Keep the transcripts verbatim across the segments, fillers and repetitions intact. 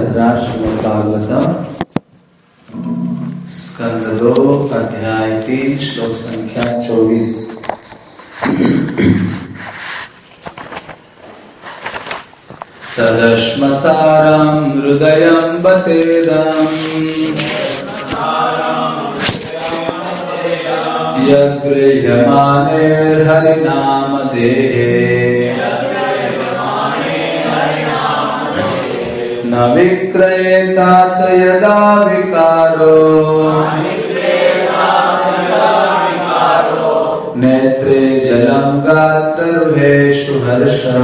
वीरभद्रा श्रीमद् भागवतम स्कंद दो अध्याय तीन श्लोक संख्या चौबीस। तदश्मसारं हृदयं बतेदं यद्गृह्यमानेर्हरिनामधेये न विक्रेतात यदा विकारो नेत्रे जलं गात्ररुहेषु हर्षः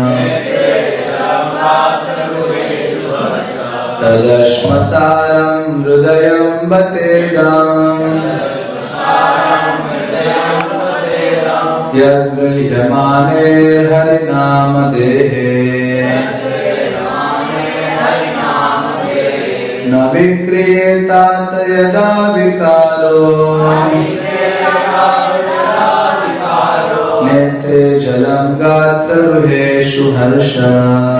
तदश्मसारं हृदयं बतेदं यद्गृह्यमानेर्हरिनामधेये न विक्रियेतात यदा विकारो नेत्रे जलं गात्ररुहेषु हर्षः।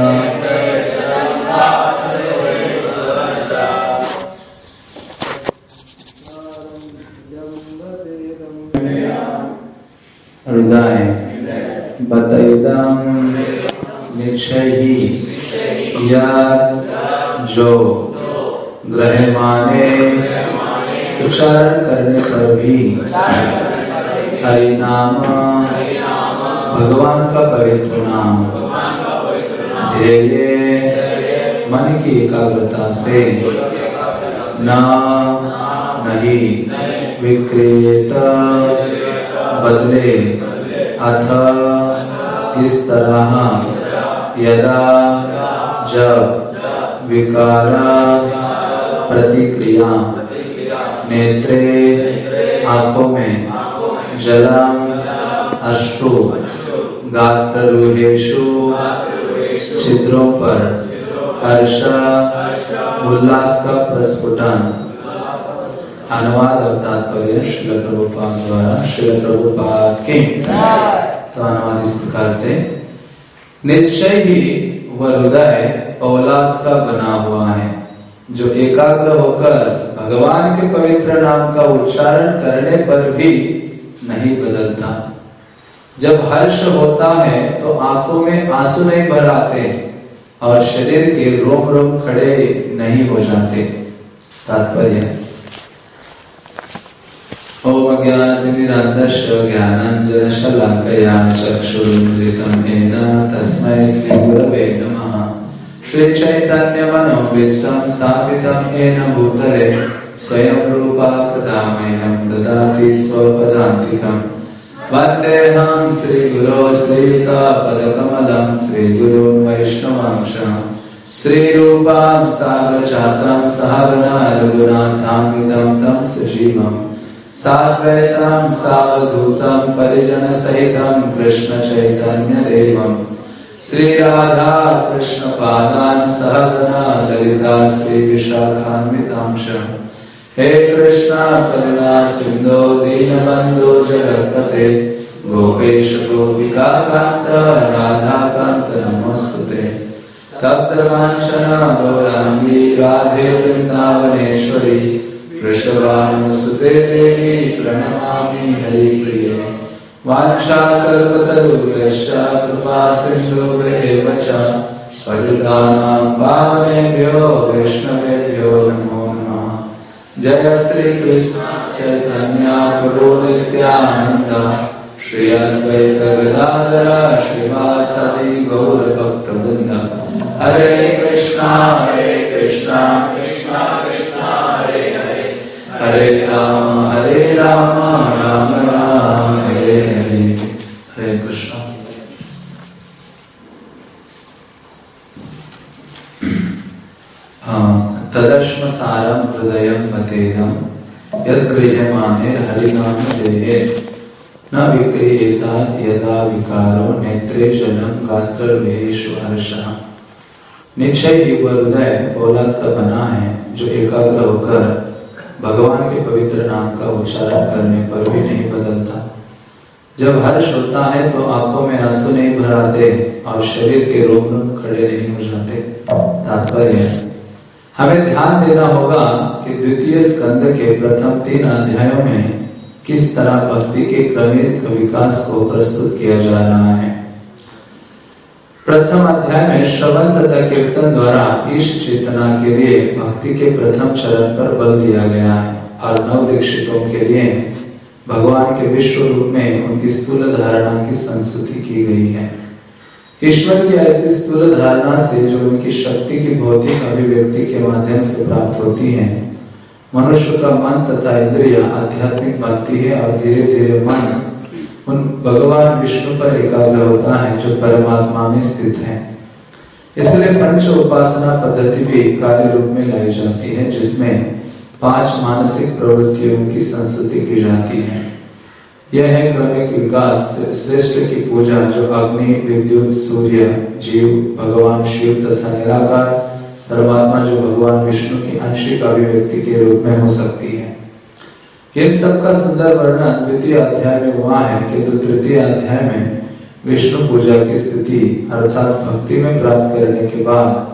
हृदय बतेदं निश्चयी यत् जो ग्रह्यमाने उच्चारण करने पर भी हरिनाम भगवान का पवित्र नाम ध्येय मन की एकाग्रता से न नहीं विक्रेत बदले अथ इस तरह यदा जब विकारा प्रतिक्रिया नेत्रे आंखों में जलम अश्रु गात्ररुहेषु छिद्रों पर हर्ष उल्लास का प्रस्फुटन। अनुवाद और तात्पर्य श्रील प्रभुपाद द्वारा श्रील प्रभुपाद के। तो अनुवाद इस प्रकार से, निश्चय ही वह हृदय पौलाद का बना हुआ है जो एकाग्र होकर भगवान के पवित्र नाम का उच्चारण करने पर भी नहीं बदलता। जब हर्ष होता है तो आंखों में आंसू नहीं भर आते और शरीर के रोम रोम खड़े नहीं हो जाते। तात्पर्य, ओम ज्ञानतिमिरान्धस्य ज्ञानाञ्जनशलाकया चक्षुरुन्मिलितं येन तस्मै श्रीगुरवे नमः। श्रीचैतन्यमनोभीष्टं स्थापितं येन भूतले स्वयं रूपा कदा मह्यं ददाति स्वपदान्तिकम्। वन्देऽहं श्रीगुरो श्रीयुतापदकमलं श्रीगुरुं वैष्णवांश श्रीरूपां साग्रजातं सहगना रघुनाथान्वितं तं सजीवम् साद्वैतं सावधूतं परिजनसहितं कृष्ण चैतन्यदेवं श्री राधा कृष्ण पादान् सहगना ललिता श्री विशाखान्वितांश। हे कृष्णा करुणा सिंधो दीनबंधो जगत्पते गोपेश गोपिका कांत राधा कांत नमोस्तुते। तप्तकांचना गौरांगी राधे वृंदावनेश्वरी वृषभानुसुते देवी प्रणमामि हरिप्रिये। वाञ्छाकल्पतरुभ्यश्च कृपा सिन्धुभ्येव च पतितानां पावनेभ्यो वैष्णवेभ्यो नमो नमः। जय श्री कृष्ण चैतन्य प्रभु नित्यानंद श्री अद्वैत गदाधर श्रीवासदि गौर भक्तवृंद। हरे कृष्णा हरे कृष्णा कृष्णा कृष्णा हरे हरे हरे राम हरे राम राम राम हरे हरे। हरे कृष्ण। तदश्मसारं हृदयं बतेदं यद्गृह्यमानेर्हरिनामधेये न विक्रियेतात यदा विकारो नेत्रे जलं गात्ररुहेषु हर्षः। निश्चय ही वह हृदय पौलाद का बना है जो एकाग्र होकर भगवान के पवित्र नाम का उच्चारण करने पर भी नहीं बदलता। जब हर्ष होता है तो आंखों में आंसू नहीं भर आते और शरीर के रोम रोम खड़े नहीं हो जाते। तात्पर्य, हमें ध्यान देना होगा कि द्वितीय स्कंद के प्रथम तीन अध्यायों में किस तरह भक्ति के क्रमिक विकास को प्रस्तुत किया जा रहा है। प्रथम अध्याय में श्रवण तथा कीर्तन द्वारा ईश चेतना के लिए भक्ति के प्रथम चरण पर बल दिया गया है और नव दीक्षितों के लिए भगवान के विश्व रूप में उनकी स्थूल धारणा की संस्तुति की गई है। ईश्वर की ऐसी स्थूल धारणा से जो उनकी शक्ति की भौतिक अभिव्यक्ति के माध्यम से प्राप्त होती है, मनुष्य का मन तथा इंद्रिय आध्यात्मिक बनती है और धीरे धीरे मन उन भगवान विष्णु पर एकाग्र होता है जो परमात्मा में स्थित है। इसलिए पंच उपासना पद्धति भी कार्य रूप में लाई जाती है, जिसमें पांच मानसिक प्रवृत्तियों की संस्तुति की जाती है। यह है क्रमिक विकास। श्रेष्ठ की पूजा जो अग्नि, विद्युत, सूर्य, जीव, भगवान शिव तथा निराकार परमात्मा जो भगवान विष्णु की आंशिक अभिव्यक्ति के रूप में हो सकती है। इन सब का सुंदर वर्णन द्वितीय अध्याय में हुआ है, किंतु तृतीय अध्याय में विष्णु पूजा की स्थिति अर्थात भक्ति में प्राप्त करने के बाद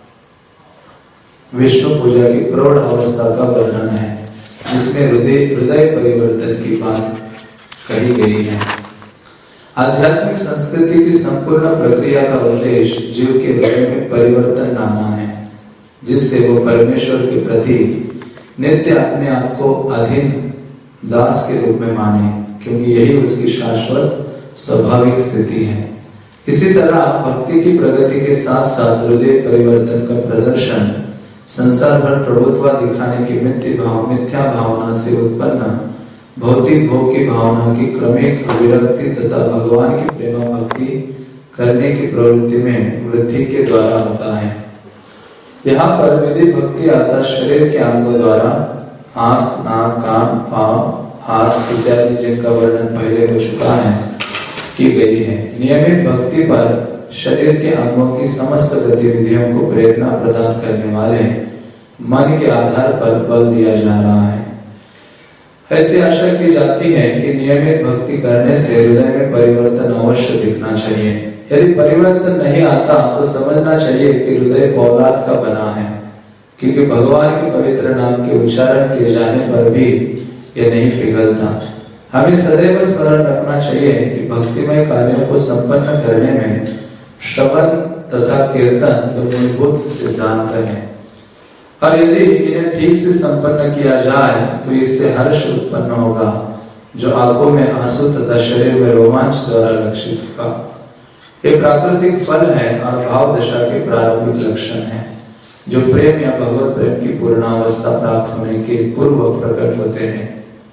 विष्णु पूजा की प्रौढ़ अवस्था का वर्णन है, जिसमें हृदय हृदय परिवर्तन की बात कही गई है। आध्यात्मिक संस्कृति की संपूर्ण प्रक्रिया का उद्देश्य जीव के हृदय में परिवर्तन लाना है, जिससे वो परमेश्वर के प्रति नित्य अपने आप को अधीन दास के रूप में माने, क्योंकि यही उसकी शाश्वत स्वाभाविक स्थिति है। इसी तरह भक्ति की प्रगति के साथ साथ हृदय परिवर्तन का प्रदर्शन संसार भर प्रभुत्व दिखाने की मिथ्या भाव मिथ्या भावना से उत्पन्न भौतिक भोग की भावना की क्रमिक विरक्ति तथा भगवान की प्रेम भक्ति करने की प्रवृत्ति में वृद्धि के द्वारा होता है। यहाँ पर विधि भक्ति अर्थात शरीर के अंगों द्वारा आंख, नाक, कान, पांव, हाथ इत्यादि जिनका वर्णन पहले हो चुका है की गई है। नियमित भक्ति पर शरीर के अंगों की समस्त गतिविधियों को प्रेरणा प्रदान करने वाले मन के आधार पर बल दिया जा रहा है। ऐसी आशा की जाती है कि नियमित भक्ति करने से हृदय में परिवर्तन अवश्य दिखना चाहिए। यदि परिवर्तन नहीं आता तो समझना चाहिए कि हृदय पौलाद का बना है, क्योंकि भगवान के पवित्र नाम के उच्चारण किए जाने पर भी यह नहीं पिघलता। हमें सदैव स्मरण रखना चाहिए कि भक्तिमय कार्यों को संपन्न करने में श्रवण तथा कीर्तन दो मूलभूत सिद्धांत हैं, और यदि इन्हें ठीक से संपन्न किया जाए तो इससे हर्ष उत्पन्न होगा, जो आंखों में आंसू तथा शरीर में रोमांच द्वारा लक्षित होगा। ये प्राकृतिक फल है और भाव दशा के प्रारंभिक लक्षण है, जो प्रेम या भगवत प्रेम की पूर्णावस्था प्राप्त होने के पूर्व प्रकट होते हैं।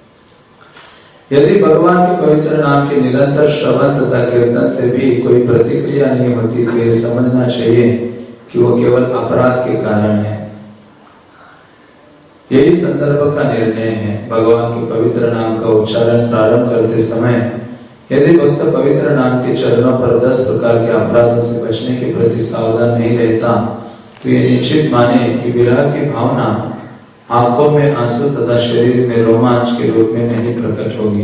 यदि भगवान के पवित्र नाम के निरंतर श्रवण तथा कीर्तन से भी कोई प्रतिक्रिया नहीं होती तो यह समझना चाहिए कि वो केवल अपराध के कारण है। यही संदर्भ का निर्णय है। भगवान के पवित्र नाम का उच्चारण प्रारंभ करते समय यदि भक्त पवित्र नाम के चरणों पर दस प्रकार के अपराधों से बचने के प्रति सावधान नहीं रहता तो ये निश्चित माने कि विरह की भावना आंखों में आंसू तथा शरीर में रोमांच के रूप में नहीं प्रकट होगी।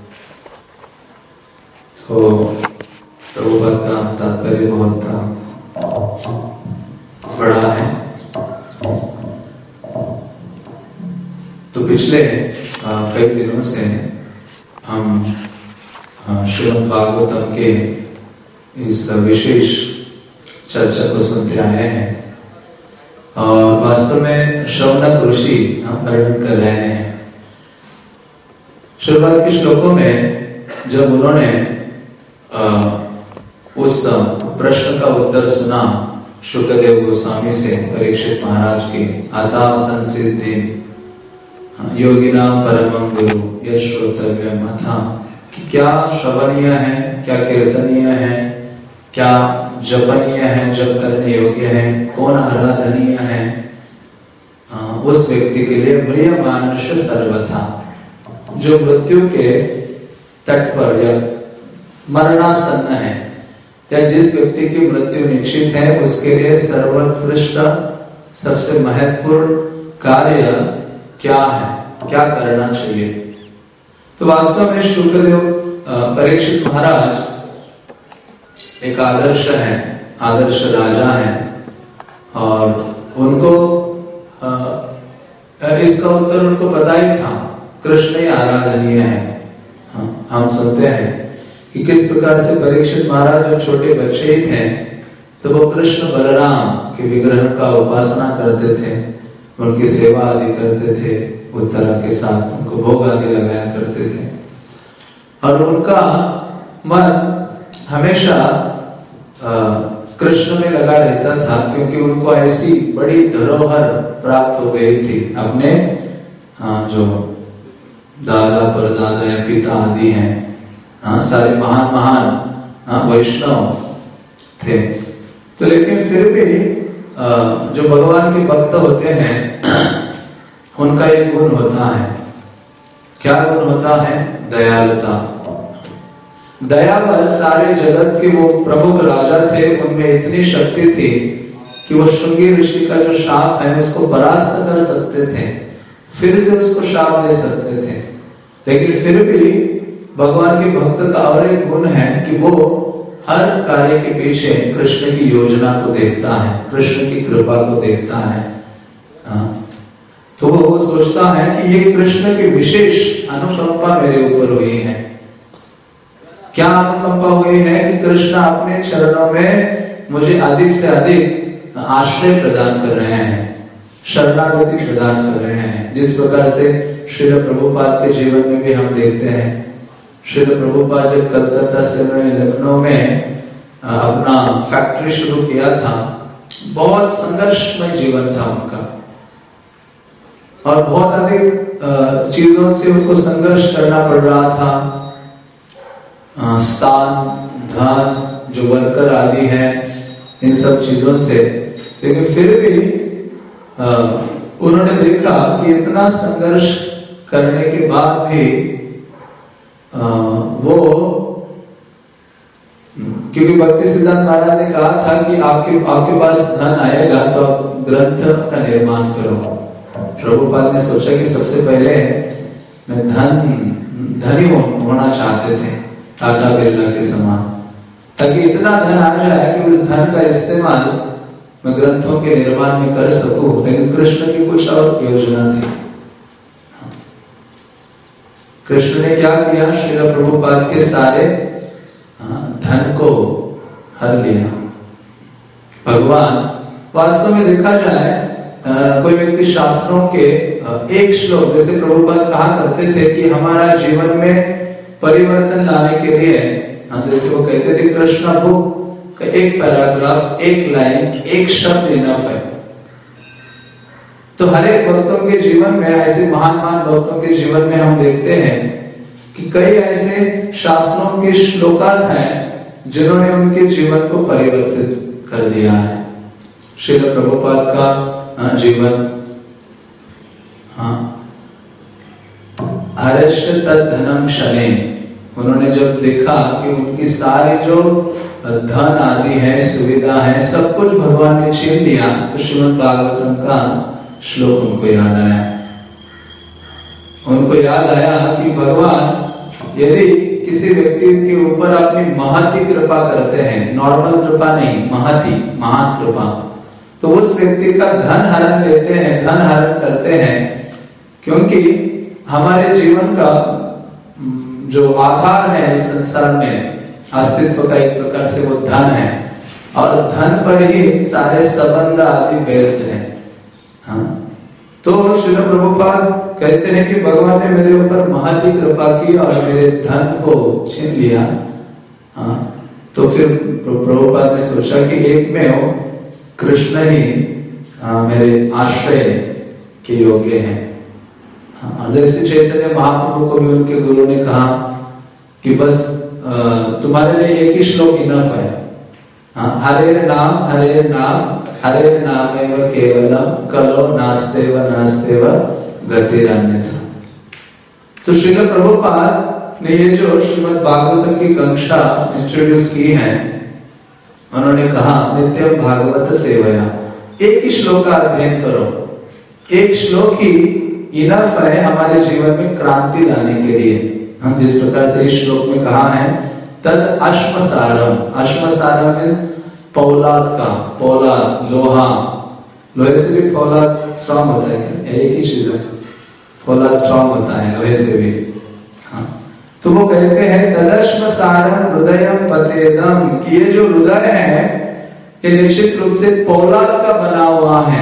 तो प्रभुपाद का तात्पर्य बहुत बड़ा है। तो पिछले कई दिनों से हम श्रीमद् भागवतम के इस विशेष चर्चा को सुनते आए हैं और वास्तव में शौनक ऋषि हम वर्णन कर रहे हैं। शुरुआत के श्लोकों में जब उन्होंने उस प्रश्न का उत्तर सुना शुकदेव गोस्वामी से परीक्षित महाराज की, आता संसिद्धि योगिनाम परमं गुरु यह श्रोतव्यम था, कि क्या श्रवणीय है, क्या कीर्तनीय है, क्या जपनीय है, जप करने योग्य है, कौन आराधनीय है, उस व्यक्ति के लिए म्रियमानुष सर्वथा, जो मृत्यु के तट पर या मरणासन्न है या जिस व्यक्ति की मृत्यु निश्चित है उसके लिए सर्वोत्कृष्ट सबसे महत्वपूर्ण कार्य क्या है, क्या करना चाहिए। तो वास्तव में शुकदेव परीक्षित महाराज एक आदर्श है, आदर्श राजा है और उनको इसका उत्तर उनको पता ही था, कृष्ण ही आराधनीय है। हाँ, हम सुनते हैं कि किस प्रकार से परीक्षित महाराज जब छोटे बच्चे ही थे तो वो कृष्ण बलराम के विग्रह का उपासना करते थे, उनकी सेवा आदि करते थे, उत्तरा के साथ उनको भोग आदि लगाया करते थे। और उनका मन हमेशा कृष्ण में लगा रहता था, क्योंकि उनको ऐसी बड़ी धरोहर प्राप्त हो गई थी। अपने जो दादा परदादा या पिता आदि हैं, हाँ, सारे महान महान वैष्णव थे। तो लेकिन फिर भी जो भगवान के भक्त होते हैं उनका एक गुण होता है। क्या गुण होता है? दयालुता। दयावर सारे जगत के वो प्रमुख राजा थे, उनमें इतनी शक्ति थी कि वो श्रृंगी ऋषि का जो शाप है उसको परास्त कर सकते थे, फिर से उसको शाप दे सकते थे। लेकिन फिर भी भगवान के भक्त का और एक गुण है कि वो हर कार्य के पीछे कृष्ण की योजना को देखता है, कृष्ण की कृपा को देखता है। हाँ। तो वो सोचता है कि ये कृष्ण की विशेष अनुकंपा मेरे ऊपर हुई है। क्या अनुकंपा हुई है? कि कृष्ण अपने चरणों में मुझे अधिक से अधिक आश्रय प्रदान कर रहे हैं, शरणागति प्रदान कर रहे हैं। जिस प्रकार से श्रील प्रभुपाद के जीवन में भी हम देखते हैं, श्रील प्रभुपाद जब कलकत्ता से लखनऊ में अपना फैक्ट्री शुरू किया था, बहुत संघर्षमय जीवन था उनका और बहुत अधिक चीजों से उनको संघर्ष करना पड़ रहा था। स्थान, धन, जो वर्कर आदि हैं, इन सब चीजों से। लेकिन फिर भी उन्होंने देखा कि इतना संघर्ष करने के बाद भी आ, वो, क्योंकि भक्ति सिद्धांत महाराज ने कहा था कि आपके आपके पास धन आएगा तो आप ग्रंथ का निर्माण करो। प्रभुपाद ने सोचा कि सबसे पहले मैं धन धनी होना चाहते थे, टाटा बिरला के समान, ताकि इतना धन आ जाए कि उस धन का इस्तेमाल मैं ग्रंथों के निर्माण में कर सकूं। लेकिन कृष्ण की कुछ और योजना थी। कृष्ण ने क्या किया? श्रील प्रभुपाद के सारे धन को हर लिया। भगवान वास्तव में देखा जाए, आ, कोई व्यक्ति शास्त्रों के आ, एक श्लोक, जैसे प्रभुपाद कहा करते थे कि हमारा जीवन में परिवर्तन लाने के लिए, जैसे वो कहते थे कृष्ण बुक का एक पैराग्राफ, एक लाइन, एक शब्द इनफ है। तो हर एक भक्तों के जीवन में, ऐसे महान महान भक्तों के जीवन में हम देखते हैं कि कई ऐसे शास्त्रों के श्लोकास हैं जिन्होंने उनके जीवन को परिवर्तित कर दिया है। श्रील प्रभुपाद का जीवन, हाँ, हर्ष तद्धनम शने, उन्होंने जब देखा कि उनकी सारी जो धन आदि है, सुविधा है, सब कुछ भगवान ने छीन लिया, तो श्रीमद् भागवतम का श्लोक उनको याद आया। उनको याद आया कि भगवान यदि किसी व्यक्ति के ऊपर अपनी महती कृपा करते हैं, नॉर्मल कृपा नहीं, महती, महान कृपा, तो उस व्यक्ति का धन हरण लेते हैं, धन हरण करते हैं। क्योंकि हमारे जीवन का जो आधार है इस संसार में, अस्तित्व का एक प्रकार से वो धन है, और धन पर ही सारे संबंध आदि बेस्ड है। हाँ? तो श्रील प्रभुपाद कहते हैं कि भगवान ने मेरे ऊपर महती कृपा की और मेरे धन को छीन लिया। हाँ? तो फिर प्रभुपाद ने सोचा कि एक में हो कृष्ण ही आ, मेरे आश्रय के योग्य हैं। हाँ? जैसे चैतन्य महाप्रभु को भी उनके गुरु ने कहा कि बस आ, तुम्हारे लिए एक ही श्लोक इनफ है। हाँ? हरे नाम हरे नाम हरे नामेव केवलम कलो नास्तेव नास्तेव गतिरन्यथा। तो श्रील प्रभुपाद ने ये जो श्रीमद् भागवत की कक्षा इंट्रोड्यूस की है, उन्होंने कहा नित्यम भागवत सेवया, एक ही श्लोक का अध्ययन करो। एक श्लोक ही इनफ है हमारे जीवन में क्रांति लाने के लिए। हम जिस प्रकार से इस श्लोक में कहा है, तद अश्मसारम, अश्मसारम मीन्स पौलाद का, पौलाद लोहा, लोहे से भी पौलाद स्ट्रॉन्ग होता है क्या? एक ही चीज है। फौलाद स्ट्रॉन्ग होता है लोहे से भी। हाँ, तो वो कहते हैं तदश्म सारम हृदयम पतेदम, कि ये जो हृदय है ये निश्चित रूप से फौलाद का बना हुआ है।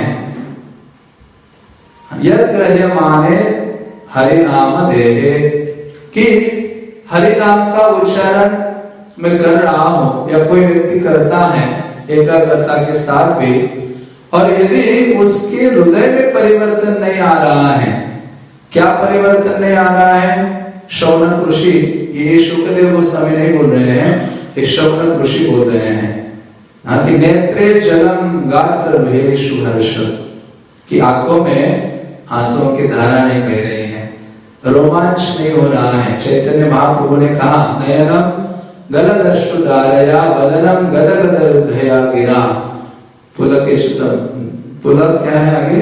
यद ग्रह्यमाने हरि नाम देहे, कि हरि नाम का उच्चारण मैं कर रहा हूं या कोई व्यक्ति करता है एकाग्रता के साथ भी, और यदि उसके हृदय में परिवर्तन नहीं आ रहा है, क्या परिवर्तन नहीं आ रहा है? शौनक ऋषि, ये शुक्रदेव गोस्वामी नहीं बोल रहे हैं, ये शौनक ऋषि बोल रहे हैं। हाँ, कि नेत्रे जलम गात्र रुहेषु हर्ष, कि आंखों में आंसुओं की धारा नहीं बह रही है, रोमांच नहीं हो रहा है। चैतन्य महाप्रभु ने कहा नयनम गलदश्रु धारया वदनम गदगद हृदया गिरा, पुलकेशतम, पुलक क्या है आगे?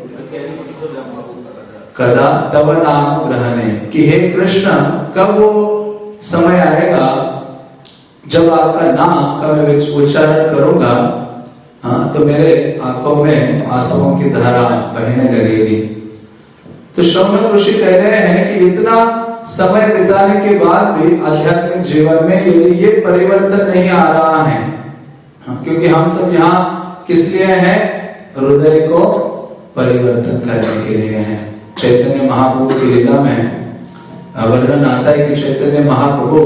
कदा तव नाम ग्रहणे, कि हे कृष्ण कब वो समय आएगा जब आपका नाम का मैं उच्चारण करूंगा, हाँ, तो मेरे आंखों में आंसुओं की धारा बहने लगेगी। तो शौनक ऋषि कह रहे हैं कि इतना समय बिताने के बाद भी आध्यात्मिक जीवन में यदि ये परिवर्तन नहीं आ रहा है, हाँ, क्योंकि हम सब यहाँ किस लिए हैं? हृदय को परिवर्तन करने के लिए हैं। चैतन्य महाप्रभु की लीला में वर्णन आता है कि चैतन्य महाप्रभु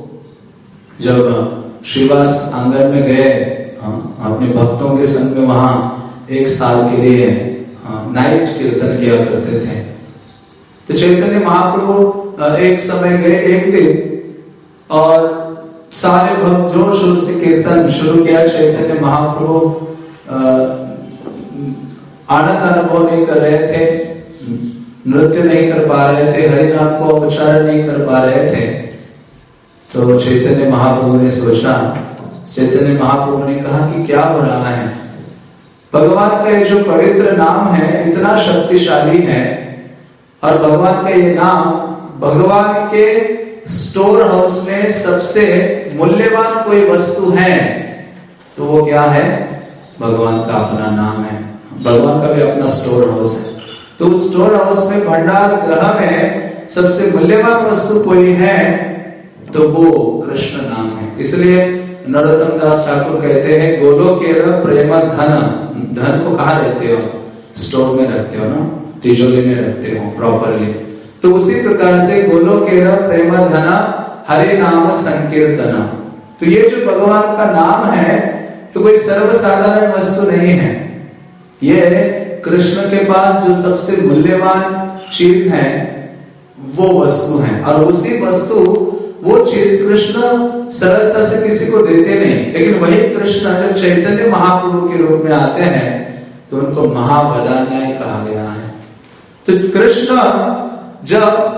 जब श्रीवास आंगन में गए अपने भक्तों के संग में, वहां एक साल के लिए नाइट कीर्तन किया करते थे। तो चैतन्य महाप्रभु एक समय गए एक दिन, और सारे भक्त जोर शोर से कीर्तन शुरू किया। चैतन्य महाप्रभु आनंद अनुभव नहीं कर रहे थे, नृत्य नहीं कर पा रहे थे, हरि नाम को उच्चारण नहीं कर पा रहे थे। तो चैतन्य महाप्रभु ने सोचा, चैतन्य महाप्रभु ने कहा कि क्या हो रहा है? भगवान का ये जो पवित्र नाम है इतना शक्तिशाली है, और भगवान का ये नाम भगवान के स्टोर हाउस में सबसे मूल्यवान कोई वस्तु है तो वो क्या है? भगवान का अपना नाम है। भगवान का भी अपना स्टोर हाउस है। तो उस स्टोर हाउस में, भंडार गृह में सबसे मूल्यवान वस्तु कोई है तो वो कृष्ण नाम है। इसलिए नरोत्तम दास ठाकुर कहते हैं गोलोकेर प्रेम धन, धन को कहाँ रखते हो? स्टोर में रखते हो ना, तिजोरी में रखते हो प्रॉपरली। तो उसी प्रकार से गोलोकेर प्रेम धन हरे नाम संकीर्तन, तो ये जो भगवान का नाम है तो कोई सर्वसाधारण वस्तु नहीं है। ये कृष्ण के पास जो सबसे मूल्यवान चीज है वो वस्तु है, और उसी वस्तु वो चीज कृष्ण सरलता से किसी को देते नहीं। लेकिन वही कृष्ण जब चैतन्य महाप्रभु के रूप में आते हैं तो उनको महावदान्याय कहा गया है। तो कृष्ण जब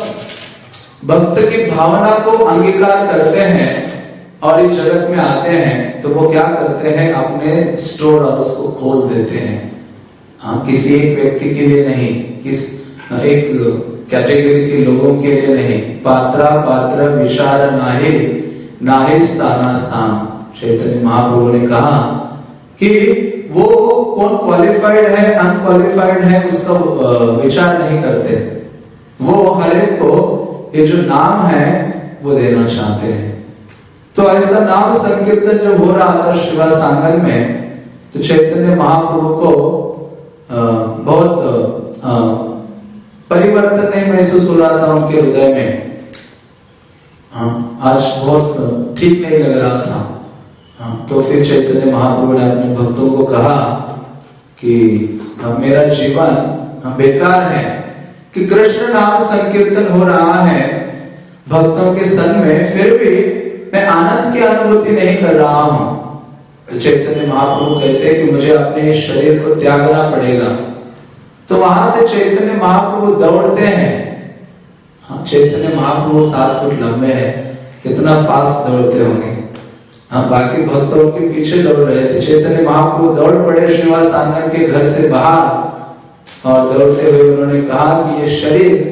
भक्त की भावना को अंगीकार करते हैं और इस जगत में आते हैं तो वो क्या करते हैं? अपने स्टोर हाउस को खोल देते हैं। हाँ, किसी एक व्यक्ति के लिए नहीं, किस एक कैटेगरी के लोगों के लिए नहीं। पात्रा पात्र विचार नाहे नाहे स्थाना स्थान, चैतन्य महाप्रभु ने कहा कि वो कौन क्वालिफाइड है अनक्वालिफाइड है उसका विचार नहीं करते। वो हर एक को ये जो नाम है वो देना चाहते हैं। तो ऐसा नाम संकीर्तन जब हो रहा था श्रीवास आंगन में, तो चैतन्य महाप्रभु को आ, बहुत आ, परिवर्तन नहीं महसूस हो रहा था उनके हृदय में। हाँ, आज बहुत ठीक नहीं लग रहा था। हाँ, तो फिर चैतन्य महाप्रभु ने अपने भक्तों को कहा कि अब मेरा जीवन बेकार है, कि कृष्ण नाम संकीर्तन हो रहा है भक्तों के संग में, फिर भी मैं आनंद की अनुभूति नहीं कर रहा हूं। तो चैतन्य महाप्रभु कहते हैं कि मुझे अपने शरीर को त्यागना पड़ेगा। तो वहां से चैतन्य महाप्रभु दौड़ते हैं। हाँ, चैतन्य महाप्रभु सात फुट लंबे हैं, कितना फास्ट दौड़ते होंगे। हाँ, बाकी भक्तों के पीछे दौड़ रहे थे, चैतन्य महाप्रभु दौड़ पड़े श्रीवास आंगन के घर से बाहर, और दौड़ते हुए उन्होंने कहा कि ये शरीर,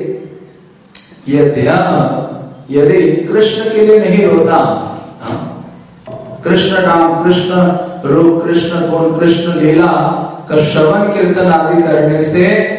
ये ध्यान यदि कृष्ण के लिए नहीं रोता, कृष्ण नाम, कृष्ण रूप, कृष्ण गुण, कृष्ण लीला का श्रवण कीर्तन आदि करने से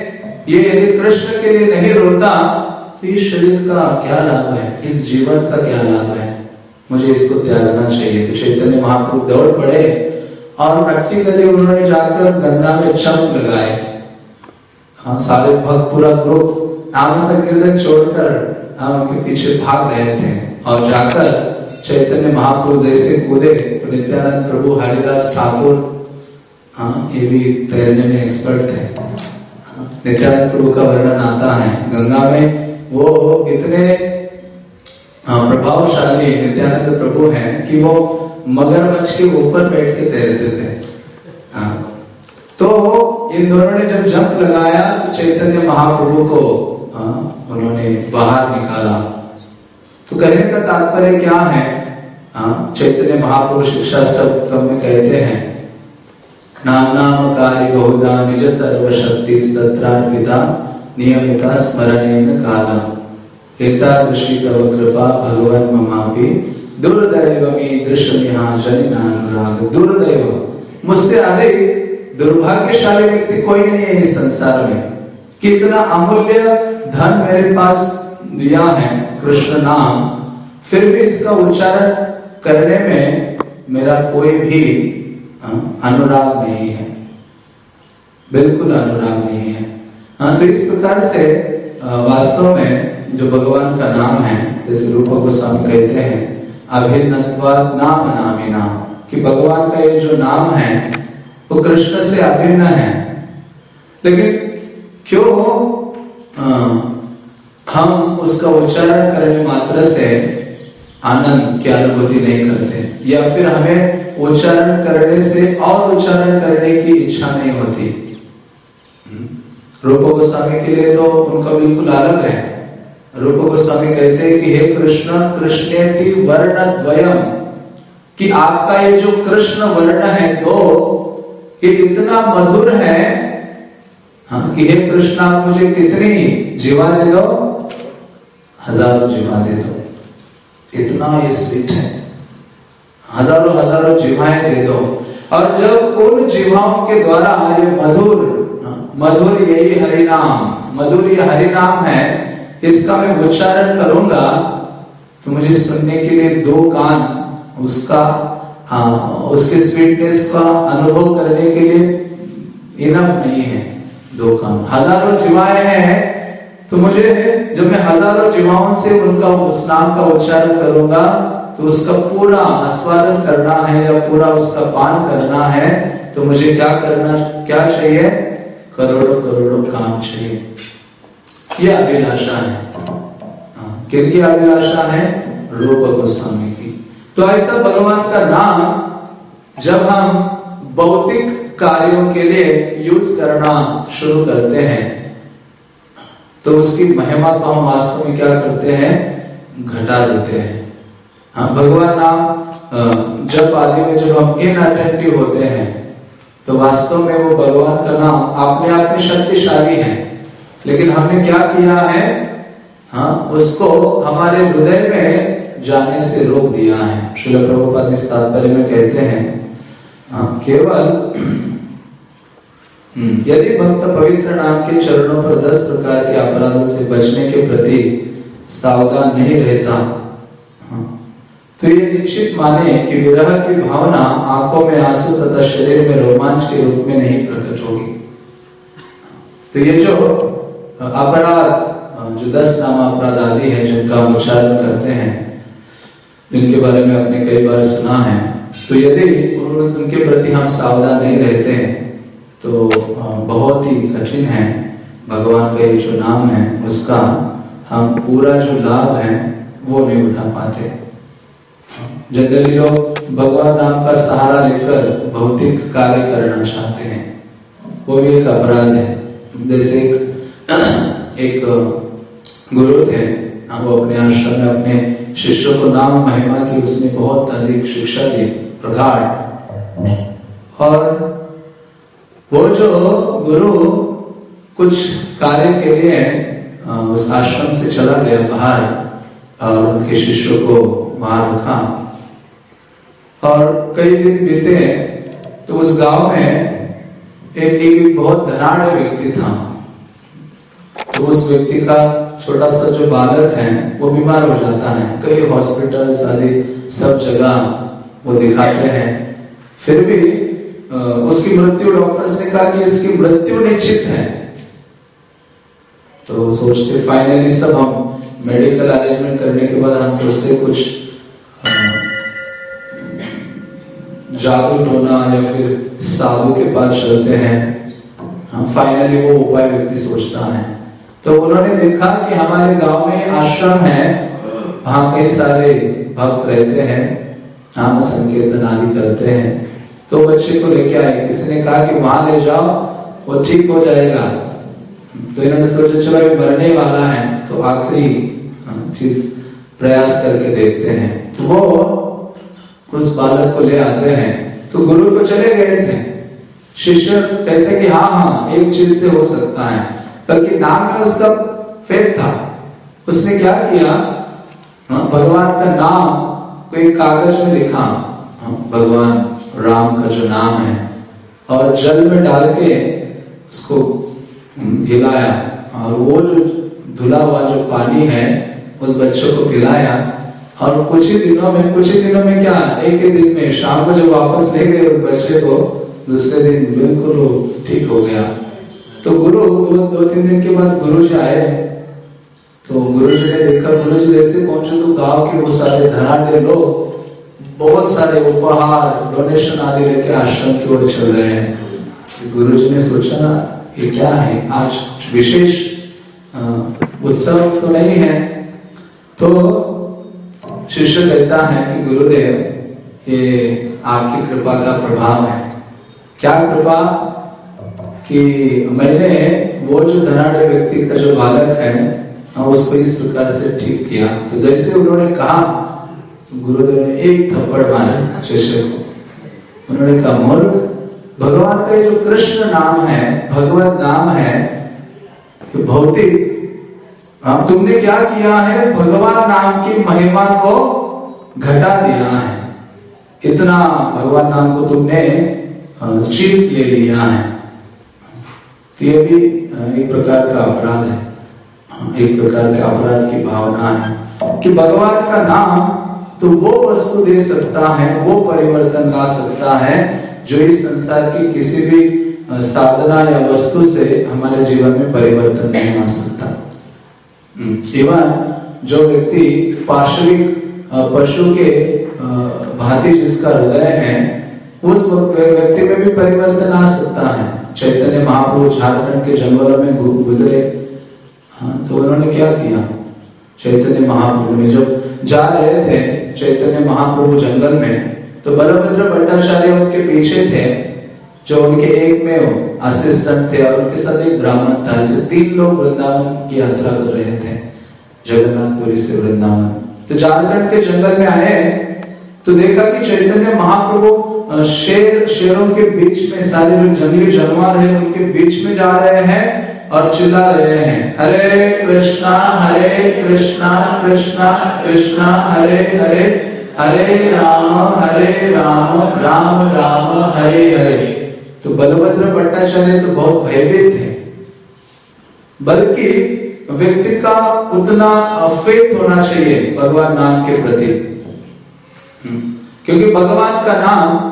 ये यदि कृष्ण के लिए नहीं रोता तो इस शरीर का क्या लाभ है, इस जीवन का क्या लाभ है, मुझे इसको त्यागना चाहिए। तो चैतन्य महाप्रभु दौड़ पड़े और प्रैक्टिकली उन्होंने जाकर गंगा में चंप लगाए। हाँ, सारे भक्त पूरा ग्रुप नाम संकीर्तन छोड़कर हम उनके पीछे भाग रहे थे और जाकर चैतन्य महाप्रभु जैसे कूदे तो नित्यानंद प्रभु, हरिदास ठाकुर, हाँ ये भी तैरने में एक्सपर्ट थे। नित्यानंद प्रभु का वर्णन आता है गंगा में, वो इतने प्रभावशाली नित्यानंद प्रभु हैं कि वो मगरमच्छ के ऊपर बैठ के तैरते थे। हाँ, तो इन दोनों ने जब जंप लगाया तो चैतन्य महाप्रभु को हाँ, उन्होंने बाहर निकाला। तो कहने का तात्पर्य क्या है, हाँ, चैतन्य महाप्रभु शिक्षा सप्तम में कहते हैं, नाम नाम कार्य बहुधा निज सर्वशक्ति तत्रार्पिता नियमिता स्मरणेन काला एतादृशी तव कृपा भगवन् ममापि दुर्दैवमी दृश्यमिहा जनिनानुराग। दुर्दैव, मुझसे अधिक दुर्भाग्यशाली व्यक्ति कोई नहीं है इस संसार में कि इतना अमूल्य धन मेरे पास दिया है कृष्ण नाम, फिर भी इसका उच्चारण करने में मेरा कोई भी अनुराग नहीं है, बिल्कुल अनुराग नहीं है। हाँ, तो इस प्रकार से वास्तव में जो भगवान का नाम है, जैसे रूप गोस्वामी कहते हैं अभिन्नत्वात् नाम नामिना, कि भगवान का ये जो नाम है वो कृष्ण से अभिन्न है। लेकिन क्यों आ, हम उसका उच्चारण करने मात्र से आनंद की अनुभूति नहीं करते, या फिर हमें उच्चारण करने से और उच्चारण करने की इच्छा नहीं होती। रूप गोस्वामी के लिए तो उनका बिल्कुल अलग है। रूप गोस्वामी कहते हैं कि हे कृष्ण कृष्णेति वर्ण द्वयम, कि आपका ये जो कृष्ण वर्ण है दो, ये इतना मधुर है, हाँ, कि हे कृष्ण आप मुझे कितनी जीवा दे दो, हजारों जीवा दे दो, इतना ये स्वीट है, हजारों हजारों जीवाएं दे दो। और जब उन जीवाओं के द्वारा ये मधुर मधुर यही हरि नाम, मधुर ये हरि नाम है, इसका मैं उच्चारण करूंगा तो मुझे सुनने के लिए दो कान उसका हाँ, उसके स्वीटनेस का अनुभव करने के लिए इनफ नहीं है। दो कान, हजारों जीवाएं हैं, तो मुझे जब मैं हजारों जीवाओं से उनका उस नाम का उच्चारण करूंगा तो उसका पूरा आस्वादन करना है या पूरा उसका पान करना है, तो मुझे क्या करना क्या चाहिए, करोड़ों करोड़ों काम चाहिए। ये अभिलाषा है। किनकी अभिलाषा है? रूप गोस्वामी की। तो ऐसा भगवान का नाम जब हम भौतिक कार्यों के लिए यूज करना शुरू करते हैं तो उसकी महिमा को हम वास्तव में क्या करते हैं, घटा देते हैं। हाँ, भगवान नाम जब आदि में जब हम इनअटेंटिव होते हैं तो वास्तव में वो भगवान का नाम अपने आप में शक्तिशाली है, लेकिन हमने क्या किया है, हाँ, उसको हमारे हृदय में जाने से रोक दिया है। श्रील प्रभुपाद इस तात्पर्य में कहते हैं, हाँ, केवल यदि भक्त पवित्र नाम के चरणों पर दस प्रकार के अपराधों से बचने के प्रति सावधान नहीं रहता, हाँ, तो ये निश्चित माने कि विरह की भावना आंखों में आंसू तथा शरीर में रोमांच के रूप में नहीं प्रकट होगी। तो ये जो अपराध, जो दस नाम अपराध आदि है जिनका हम उच्चारण करते हैं, जिनके बारे में आपने कई बार सुना है, तो यदि उनके प्रति हम सावधान नहीं रहते हैं तो बहुत ही कठिन है भगवान का ये जो नाम है उसका हम पूरा जो लाभ है वो नहीं उठा पाते। जनरली लोग भगवान नाम का सहारा लेकर भौतिक कार्य करना चाहते हैं, वो भी एक अपराध है। जैसे एक, एक गुरु थे, वो अपने आश्रम में अपने शिष्यों को नाम महिमा की उसने बहुत अधिक शिक्षा दी, प्रगाढ़, और वो जो गुरु कुछ कार्य के लिए उस आश्रम से चला गया बाहर और उनके शिष्यों को वहां रखा, और कई दिन बीते तो उस गांव में एक एक बहुत धनाढ़ व्यक्ति था, तो उस व्यक्ति का छोटा सा जो बालक है वो बीमार हो जाता है। कई हॉस्पिटल्स आदि सब जगह वो दिखाते हैं, फिर भी उसकी मृत्यु, डॉक्टर्स ने कहा कि इसकी मृत्यु निश्चित है। तो सोचते फाइनली सब हम मेडिकल अरेंजमेंट करने के बाद हम सोचते कुछ जादू टोना या फिर साधु के पास चलते हैं। हम फाइनली वो उपाय व्यक्ति सोचता है। तो उन्होंने देखा कि हमारे गांव में आश्रम है, वहां कई सारे भक्त रहते हैं, नाम संकीर्तन आदि करते हैं। तो बच्चे को लेके आए, किसी ने कहा कि वहां ले जाओ वो ठीक हो जाएगा। तो इन्होंने सोचा चलो ये मरने वाला है तो आखिरी चीज प्रयास करके देखते हैं। तो वो उस बालक को ले आते हैं। तो गुरु तो चले गए थे, शिष्य कहते कि हाँ हाँ एक चीज से हो सकता है, बल्कि नाम में उसका फेक था। उसने क्या किया, भगवान का नाम कोई कागज में लिखा, भगवान राम का जो नाम है, और जल में डाल के उसको हिलाया, और वो जो धुला हुआ जो पानी है उस बच्चे को पिलाया। और कुछ ही दिनों में कुछ ही दिनों में क्या, एक ही दिन में शाम को जब वापस ले गए उस बच्चे को, दूसरे दिन बिल्कुल वो ठीक हो गया। तो गुरु दो, दो तीन दिन के बाद गुरु जी आए। तो गुरु जी ने देखा, गुरु जी जैसे पहुंचे तो गांव के वो सारे धनाढ्य लोग बहुत सारे उपहार डोनेशन आदि लेके आश्रम की ओर चल रहे हैं। गुरु जी ने सोचा ये क्या है, आज विशेष उत्सव तो नहीं है। तो शिष्य कहता है कि गुरुदेव ये आपकी कृपा का प्रभाव है। क्या कृपा, कि मैंने वो जो धनाढ्य व्यक्ति का जो बालक है उसको इस प्रकार से ठीक किया। तो जैसे उन्होंने कहा, गुरुदेव ने एक थप्पड़ मारे शिष्य को। उन्होंने कहा मूर्ख, भगवान का जो कृष्ण नाम है, भगवत नाम है, भौतिक, हाँ तुमने क्या किया है, भगवान नाम की महिमा को घटा दिया है। इतना भगवान नाम को तुमने चीप ले लिया है। तो ये भी एक प्रकार का अपराध है, एक प्रकार के अपराध की भावना है कि भगवान का नाम तो वो वस्तु दे सकता है, वो परिवर्तन ला सकता है जो इस संसार की किसी भी साधना या वस्तु से हमारे जीवन में परिवर्तन नहीं आ सकता। एवं जो व्यक्ति पार्श्विक पशु के भांति जिसका हृदय है, उस व्यक्ति में भी परिवर्तन आ सकता है। चैतन्य महाप्रभु झारखंड के जंगलों में गुजरे, हाँ, तो उन्होंने क्या किया, चैतन्य महाप्रभु ने जब जा रहे थे चैतन्य महाप्रभु जंगल में, तो बलभद्र भट्टाचार्य उनके पीछे थे, जो उनके एक में असिस्टेंट थे, और उनके साथ एक ब्राह्मण था। ऐसे तीन लोग वृंदावन की यात्रा कर रहे थे, जगन्नाथपुरी से वृंदावन। तो झारखंड के जंगल में आए तो देखा कि चैतन्य महाप्रभु शेर शेरों के बीच में, सारे जो जंगली जानवर है उनके बीच में जा रहे हैं और चिल्ला रहे हैं, हरे कृष्णा हरे कृष्णा कृष्णा कृष्णा हरे हरे, हरे राम हरे राम राम राम हरे हरे। तो बलभद्र भट्टाचार्य तो बहुत भयभीत थे, बल्कि व्यक्ति का उतना फेथ होना चाहिए भगवान नाम के प्रति, क्योंकि भगवान का नाम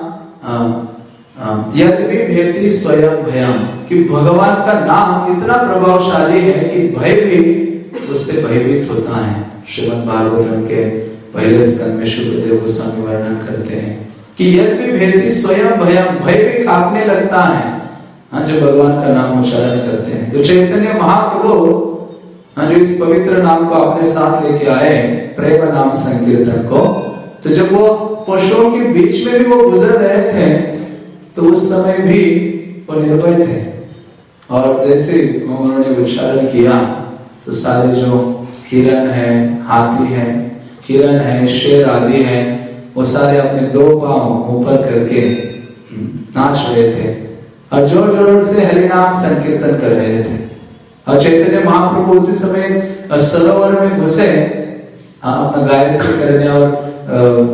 यद् विभेति स्वयं भयम, कि भगवान का नाम इतना प्रभावशाली है कि भय भी उससे भयभीत होता है। श्रीमद् भागवतम के पहले स्कंद में शुक्रदेव गोस्वामी वर्णन करते हैं कि यद् विभेति स्वयं भयम, भय भी कांपने लगता है हाँ, जो भगवान का नाम उच्चारण करते हैं। जो चैतन्य महाप्रभु हाँ, जो इस पवित्र नाम को अपने साथ लेके आए, प्रेम नाम संकीर्तन को, तो जब वो पशुओं के बीच में भी वो गुजर रहे थे तो उस समय भी वो निर्भय थे, और जैसे उन्होंने उच्चारण किया तो सारे जो हिरण है, हाथी है, हिरण है, शेर आदि है, वो सारे अपने दो पांव ऊपर करके नाच रहे थे और जोर जोर से हरिनाम संकीर्तन कर रहे थे। और चैतन्य महाप्रभु उसी समय सरोवर में घुसे अपना गायत्री करने और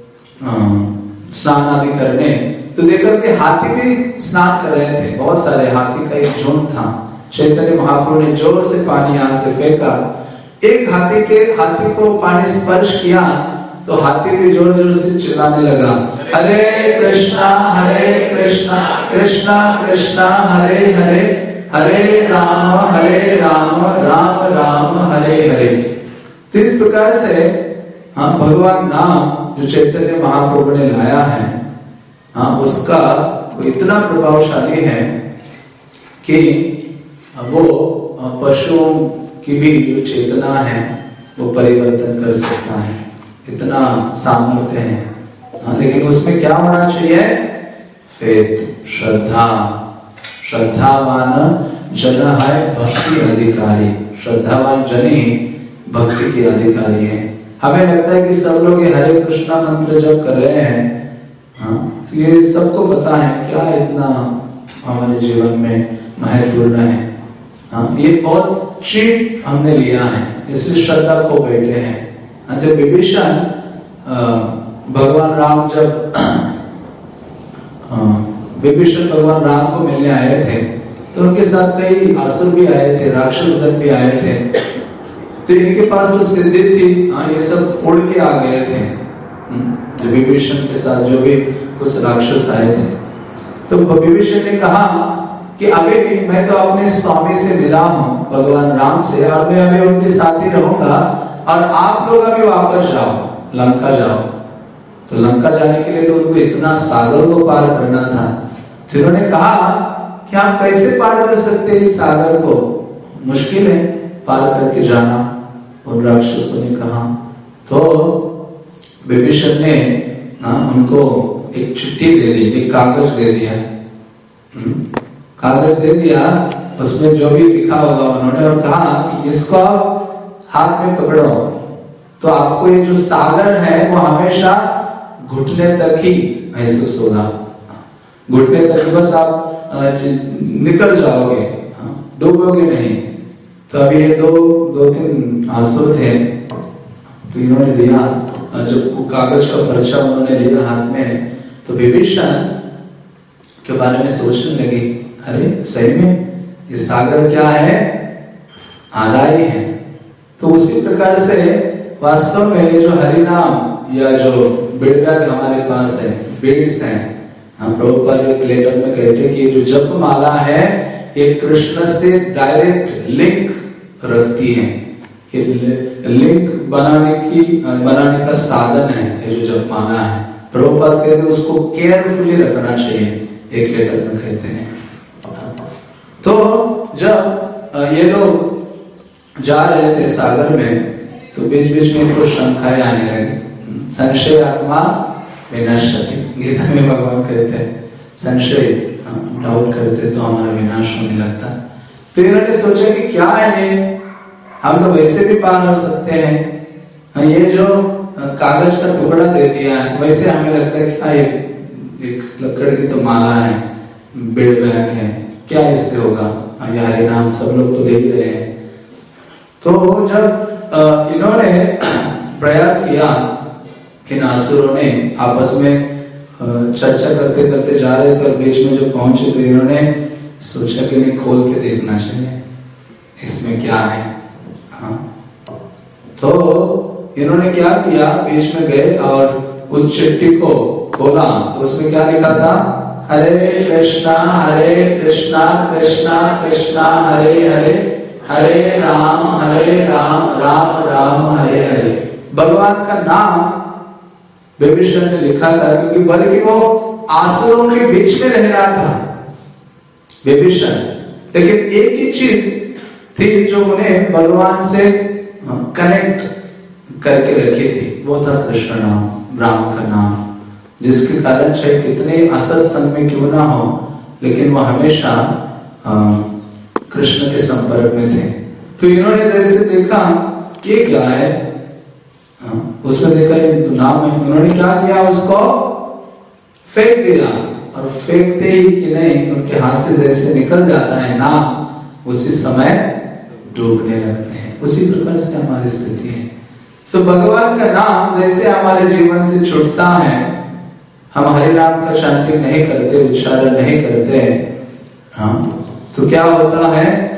स्नान आदि करने, तो देखकर के हाथी भी स्नान कर रहे थे। बहुत सारे हाथी का एक झुंड था, चैतन्य महाप्रभु ने जोर से पानी यहां से फेंका, एक हाथी के हाथी को पानी स्पर्श किया तो हाथी भी जोर जोर से चिल्लाने लगा, हरे कृष्णा हरे कृष्णा कृष्णा कृष्णा हरे हरे, हरे राम हरे राम राम राम हरे हरे। तो इस प्रकार से हाँ भगवान नाम जो चैतन्य महाप्रभु ने लाया है, हाँ उसका वो इतना प्रभावशाली है कि वो पशुओं की भी जो चेतना है वो परिवर्तन कर सकता है, इतना सामर्थ्य है। हाँ, लेकिन उसमें क्या होना चाहिए? फेथ, श्रद्धा। श्रद्धावान जन है भक्ति अधिकारी, श्रद्धावान जन ही भक्ति के अधिकारी है। हमें लगता है कि सब लोग ये हरे कृष्णा मंत्र जब कर रहे हैं, हाँ, तो ये सबको पता है क्या इतना हमारे जीवन में महत्वपूर्ण है। हाँ, ये बहुत चीप हमने लिया है, इसलिए श्रद्धा को बैठे हैं। जब विभीषण भगवान राम जब विभीषण भगवान राम को मिलने आए थे तो उनके साथ कई असुर भी आए थे, राक्षस गण भी आए थे। तो इनके पास वो सिद्धि थी, हाँ ये सब उड़ के आ गए थे। जो विभीषण के साथ जो भी कुछ राक्षस आए थे, तो विभीषण ने कहा कि अभी मैं तो अपने स्वामी से मिला हूं, भगवान राम से, और मैं अभी उनके साथ ही रहूंगा, और आप लोग अभी वापस जाओ, लंका जाओ। तो लंका जाने के लिए तो उनको इतना सागर को पार करना था। फिर उन्होंने कहा कि आप कैसे पार कर सकते हैं इस सागर को, मुश्किल है पार करके जाना। उन राक्षसों ने कहा, तो विभीषण ने ना उनको एक चिट्ठी दे दी, एक कागज दे दिया, कागज दे दिया, उसमें जो भी लिखा होगा उन्होंने, और कहा कि इसको हाथ में पकड़ो तो आपको ये जो सागर है वो हमेशा घुटने तक ही महसूस होगा, घुटने तक बस आप निकल जाओगे, डूबोगे नहीं। तो अभी ये दो दो तीन आंसू थे, तो इन्होंने दिया, जब कागज का पर्चा उन्होंने लिया हाथ में, तो विभीषण के बारे में सोचने लगी, अरे सही में ये सागर क्या है? आदाई है। तो उसी प्रकार से वास्तव में ये जो हरिनाम या जो बिड़गद हमारे पास है, बीड्स हैं, हम प्रभुपाद एक लेटर में कहते हैं कि ये जो जप माला है ये कृष्ण से डायरेक्ट लिंक रखती है, ये लिंक बनाने की बनाने का साधन है ये जो जप माला है। प्रभुपाद कहते हैं उसको केयरफुली रखना चाहिए, एक लेटर में कहते हैं। तो जब ये लोग जा रहे थे सागर में, तो बीच बीच में कुछ शंकाएं आने लगी। संशय आत्मा विनाशति, गीता में भगवान कहते हैं संशय, डाउट करते तो हमारा विनाश होने लगता। तो इन्होंने सोचा कि क्या है ये, हम तो वैसे भी पार हो सकते हैं, ये जो कागज का टुकड़ा दे दिया है, वैसे हमें लगता है क्या ये एक लकड़ की तो माला है, बिड़ बैग है, क्या इससे होगा, ये हरे नाम सब लोग तो ले ही रहे हैं। तो जब इन्होंने प्रयास किया, इन असुरों ने आपस में चर्चा करते करते जा रहे थे, और बीच में जब पहुंचे तो इन्होंने सोचा कि नहीं खोल के देखना चाहिए इसमें क्या है। हाँ, तो इन्होंने क्या किया, बीच में गए और उस चिट्ठी को खोला, तो उसमें क्या लिखा था, हरे कृष्णा हरे कृष्णा कृष्णा कृष्णा हरे हरे, हरे राम हरे राम राम राम हरे हरे। भगवान का नाम विभीषण ने लिखा था, क्योंकि बल्कि वो आसुरों के बीच में रह रहा था विभीषण, लेकिन एक ही चीज थी जो उन्हें भगवान से कनेक्ट करके रखी थी, वो था कृष्ण नाम, राम का नाम, जिसके कारण चाहे कितने असत संग में क्यों ना हो, लेकिन वो हमेशा कृष्ण के संपर्क में थे। तो इन्होंने जैसे देखा कि क्या है, उसमें देखा ये तो नाम है, उन्होंने क्या किया, उसको फेंक दिया, और फेंकते ही कि नहीं उनके हाथ से जैसे निकल जाता है नाम, उसी समय डूबने लगते हैं। उसी प्रकार से हमारी स्थिति है। तो भगवान का नाम जैसे हमारे जीवन से छूटता है, हम हरि नाम का शांति नहीं करते, उच्चारण नहीं करते, हाँ, तो क्या होता है,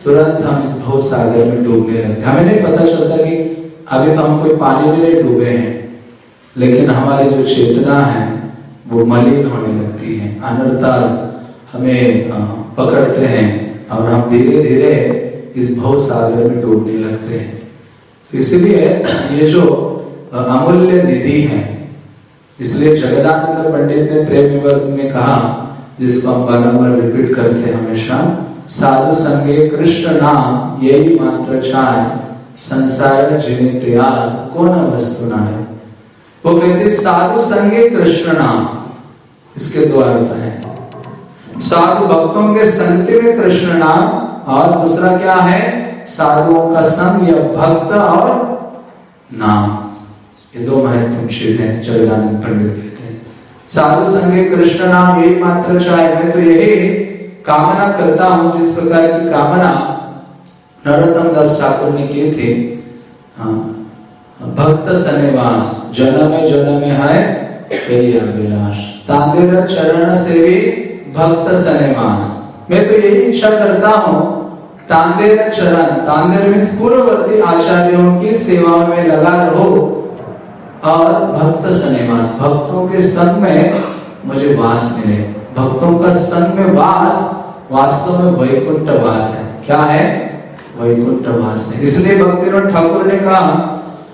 तुरंत हम इस भव सागर में डूबने लगते हैं। हमें नहीं पता चलता कि अभी तो हम कोई पानी में नहीं डूबे हैं, लेकिन हमारी जो चेतना है वो मलिन होने लगती है, अनर्थास हमें पकड़ते हैं और हम धीरे धीरे इस भव सागर में डूबने लगते हैं। तो इसलिए ये जो अमूल्य निधि है, इसलिए जगदानंद पंडित ने प्रेम विवर्त में कहा, जिसको हम बारंबार रिपीट करते हैं हमेशा, साधु संगे कृष्ण नाम यही मात्र चाय, संसार जिने त्याग कौन वस्तु ना है। वो कहते साधु संगे कृष्ण नाम, इसके दो अर्थ हैं। साधु भक्तों के संगति में कृष्ण नाम, और दूसरा क्या है, साधुओं का संग या भक्त और नाम। ये दो महत्वपूर्ण चीजें जगदानंद पंडित कहते हैं। साधु संगे कृष्ण नाम यही मात्र चाहे, मैं तो यही कामना करता हूं जिस प्रकार की कामना नरोत्तम दास ठाकुर ने की थी। हाँ, भक्त सनेवास जन्मे जन्मे है यही अभिलाष, तांदेर चरण सेवी भक्त सनेवास। मैं तो यही इच्छा करता हूं, तांदेर चरण, तांदेर मीन्स पूर्ववर्ती आचार्यों की सेवा में लगा रहो, और भक्त सनेवास, भक्तों के संग में मुझे वास मिले। भक्तों का संग में वास वास्तव में वैकुंठ वास है। क्या है? वैकुंठ वास है। इसलिए भक्तिविनोद ठाकुर ने कहा,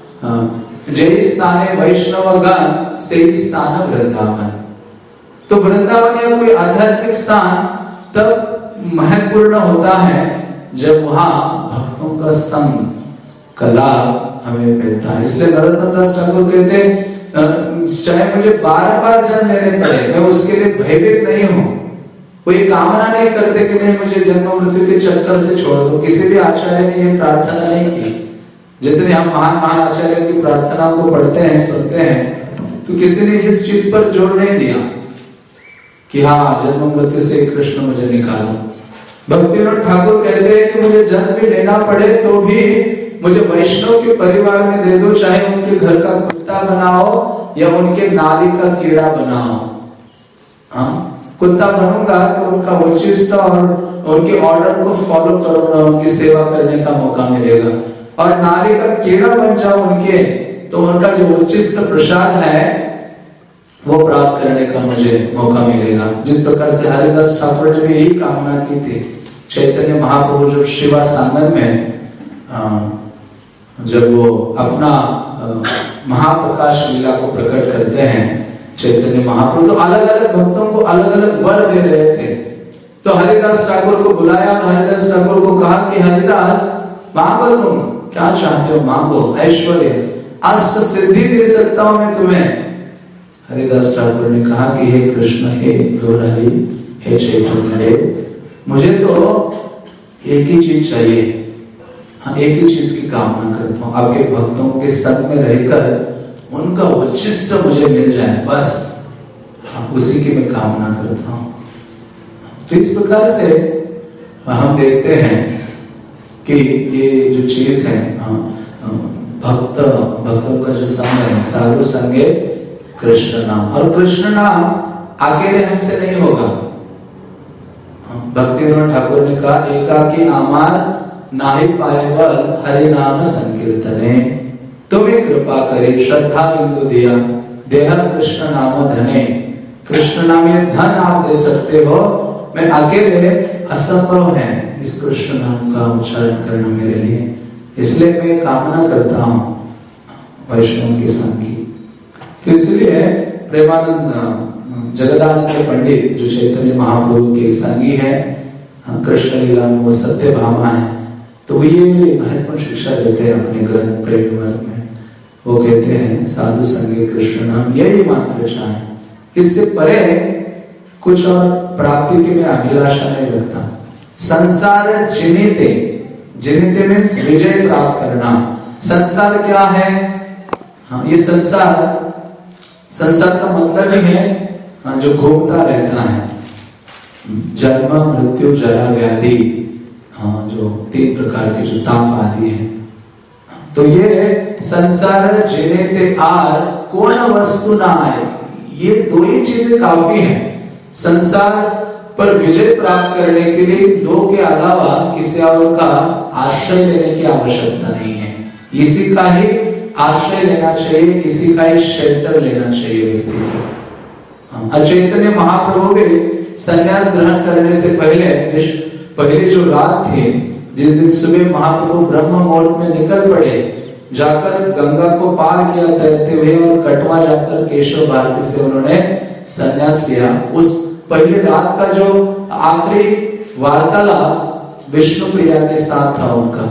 जय स्थाने वैष्णव गण से स्थान वृंदावन। तो वृंदावन या कोई आध्यात्मिक स्थान तब महत्वपूर्ण होता है जब वहां भक्तों का संग का लाभ हमें मिलता है। इसलिए नरोत्तम दास ठाकुर कहते, चाहे मुझे बार बार जन्म लेने पड़े, मैं उसके लिए भयभीत नहीं हूं। कोई कामना नहीं करते कि नहीं मुझे जन्म मृत्यु के चक्कर से छोड़ दो। किसी भी आचार्य ने यह प्रार्थना नहीं की। जितने हम महान महान आचार्यों की प्रार्थना को पढ़ते हैं, सुनते हैं, तो किसी ने इस चीज पर जोर नहीं दिया कि हाँ जन्म मृत्यु से कृष्ण मुझे निकालो। भक्तिविनोद ठाकुर कहते हैं कि मुझे जन्म भी लेना पड़े तो भी मुझे वैष्णव के परिवार में दे दो, चाहे उनके घर का कुत्ता बनाओ या उनके नाली का कीड़ा बनाओ। हाँ, कुत्ता बनूंगा तो उनका उचिष्ट और उनके ऑर्डर को फॉलो करूंगा, उनकी सेवा करने का मौका मिलेगा। और नाली का कीड़ा बन जाओ उनके, तो उनका जो उचिष्ट प्रसाद है वो प्राप्त करने का मुझे मौका मिलेगा। जिस प्रकार से हरिदास ठाकुर ने भी यही कामना की थी। चैतन्य महाप्रभु जब शिवा सांगन में जब वो अपना महाप्रकाश लीला को प्रकट करते हैं, चैतन्य महाप्रभु तो अलग अलग भक्तों को अलग अलग वर दे रहे थे। तो हरिदास ठाकुर को बुलाया, हरिदास ठाकुर को कहा कि हरिदास मांगो, तुम क्या चाहते हो मांगो, ऐश्वर्य अष्ट सिद्धि दे सकता हूं मैं तुम्हें। हरिदास ठाकुर ने कहा कि हे कृष्ण, हे गौर हरि, हे चैतन्य देव, मुझे तो एक ही चीज चाहिए। हाँ, एक ही चीज की कामना करता हूँ, आपके भक्तों के संग में रहकर उनका उच्चिष्ट मुझे मिल जाए, बस हाँ, उसी की मैं कामना करता हूँ। तो इस प्रकार से हम देखते हैं कि ये जो चीज है, भक्त भक्तों का जो संग है, साधु संगे कृष्ण नाम। और कृष्ण नाम अकेले हमसे नहीं होगा। भक्तिविनोद ठाकुर ने कहा, एकाकी आमार नाही पाएवल हरि नाम संकीर्तने, तुम्हें कृपा करे श्रद्धा बिंदु दिया, देह कृष्ण नाम धने। कृष्ण नाम ये धन आप दे सकते हो, मैं अकेले असंभव है इस कृष्ण नाम का उच्चारण करना मेरे लिए। इसलिए मैं कामना करता हूं वैष्णव की संग की। तो इसलिए प्रेमानंद जगदानंद पंडित जो चैतन्य महाप्रभु के संगी है, कृष्ण लीला में वो सत्यभामा है, तो ये महत्वपूर्ण शिक्षा देते हैं अपने ग्रंथ प्रेम विवर्त में। वो कहते हैं साधु संगे कृष्ण नाम यही मात्र चाहे, इससे परे कुछ और प्राप्ति की मैं अभिलाषा नहीं रखता। संसार जिनीते, जिनीते मीन्स विजय प्राप्त करना। संसार क्या है? हाँ, ये संसार संसार का मतलब ही है हाँ, जो घूमता रहता है, जन्म मृत्यु जरा व्याधि, हाँ, जो तीन प्रकार के जो ताप आदि है। तो ये संसार जिनेते आर कौन वस्तु ना आए, ये दो ही चीजें काफी है। संसार पर विजय प्राप्त करने के लिए दो के अलावा किसी और का आश्रय लेने की आवश्यकता नहीं है। इसी का ही आश्रय लेना चाहिए, इसी का ही शेल्टर लेना चाहिए व्यक्ति को। चैतन्य महाप्रभु भी संन्यास ग्रहण करने से पहले पहली जो रात थी, जिस दिन सुबह महाप्रभु ब्रह्म मुहूर्त में निकल पड़े, जाकर गंगा को पार किया तैरते हुए और कटवा जाकर केशव भारती से उन्होंने संन्यास लिया। उस पहली रात का जो आखिरी वार्तालाप विष्णु प्रिया के साथ था उनका।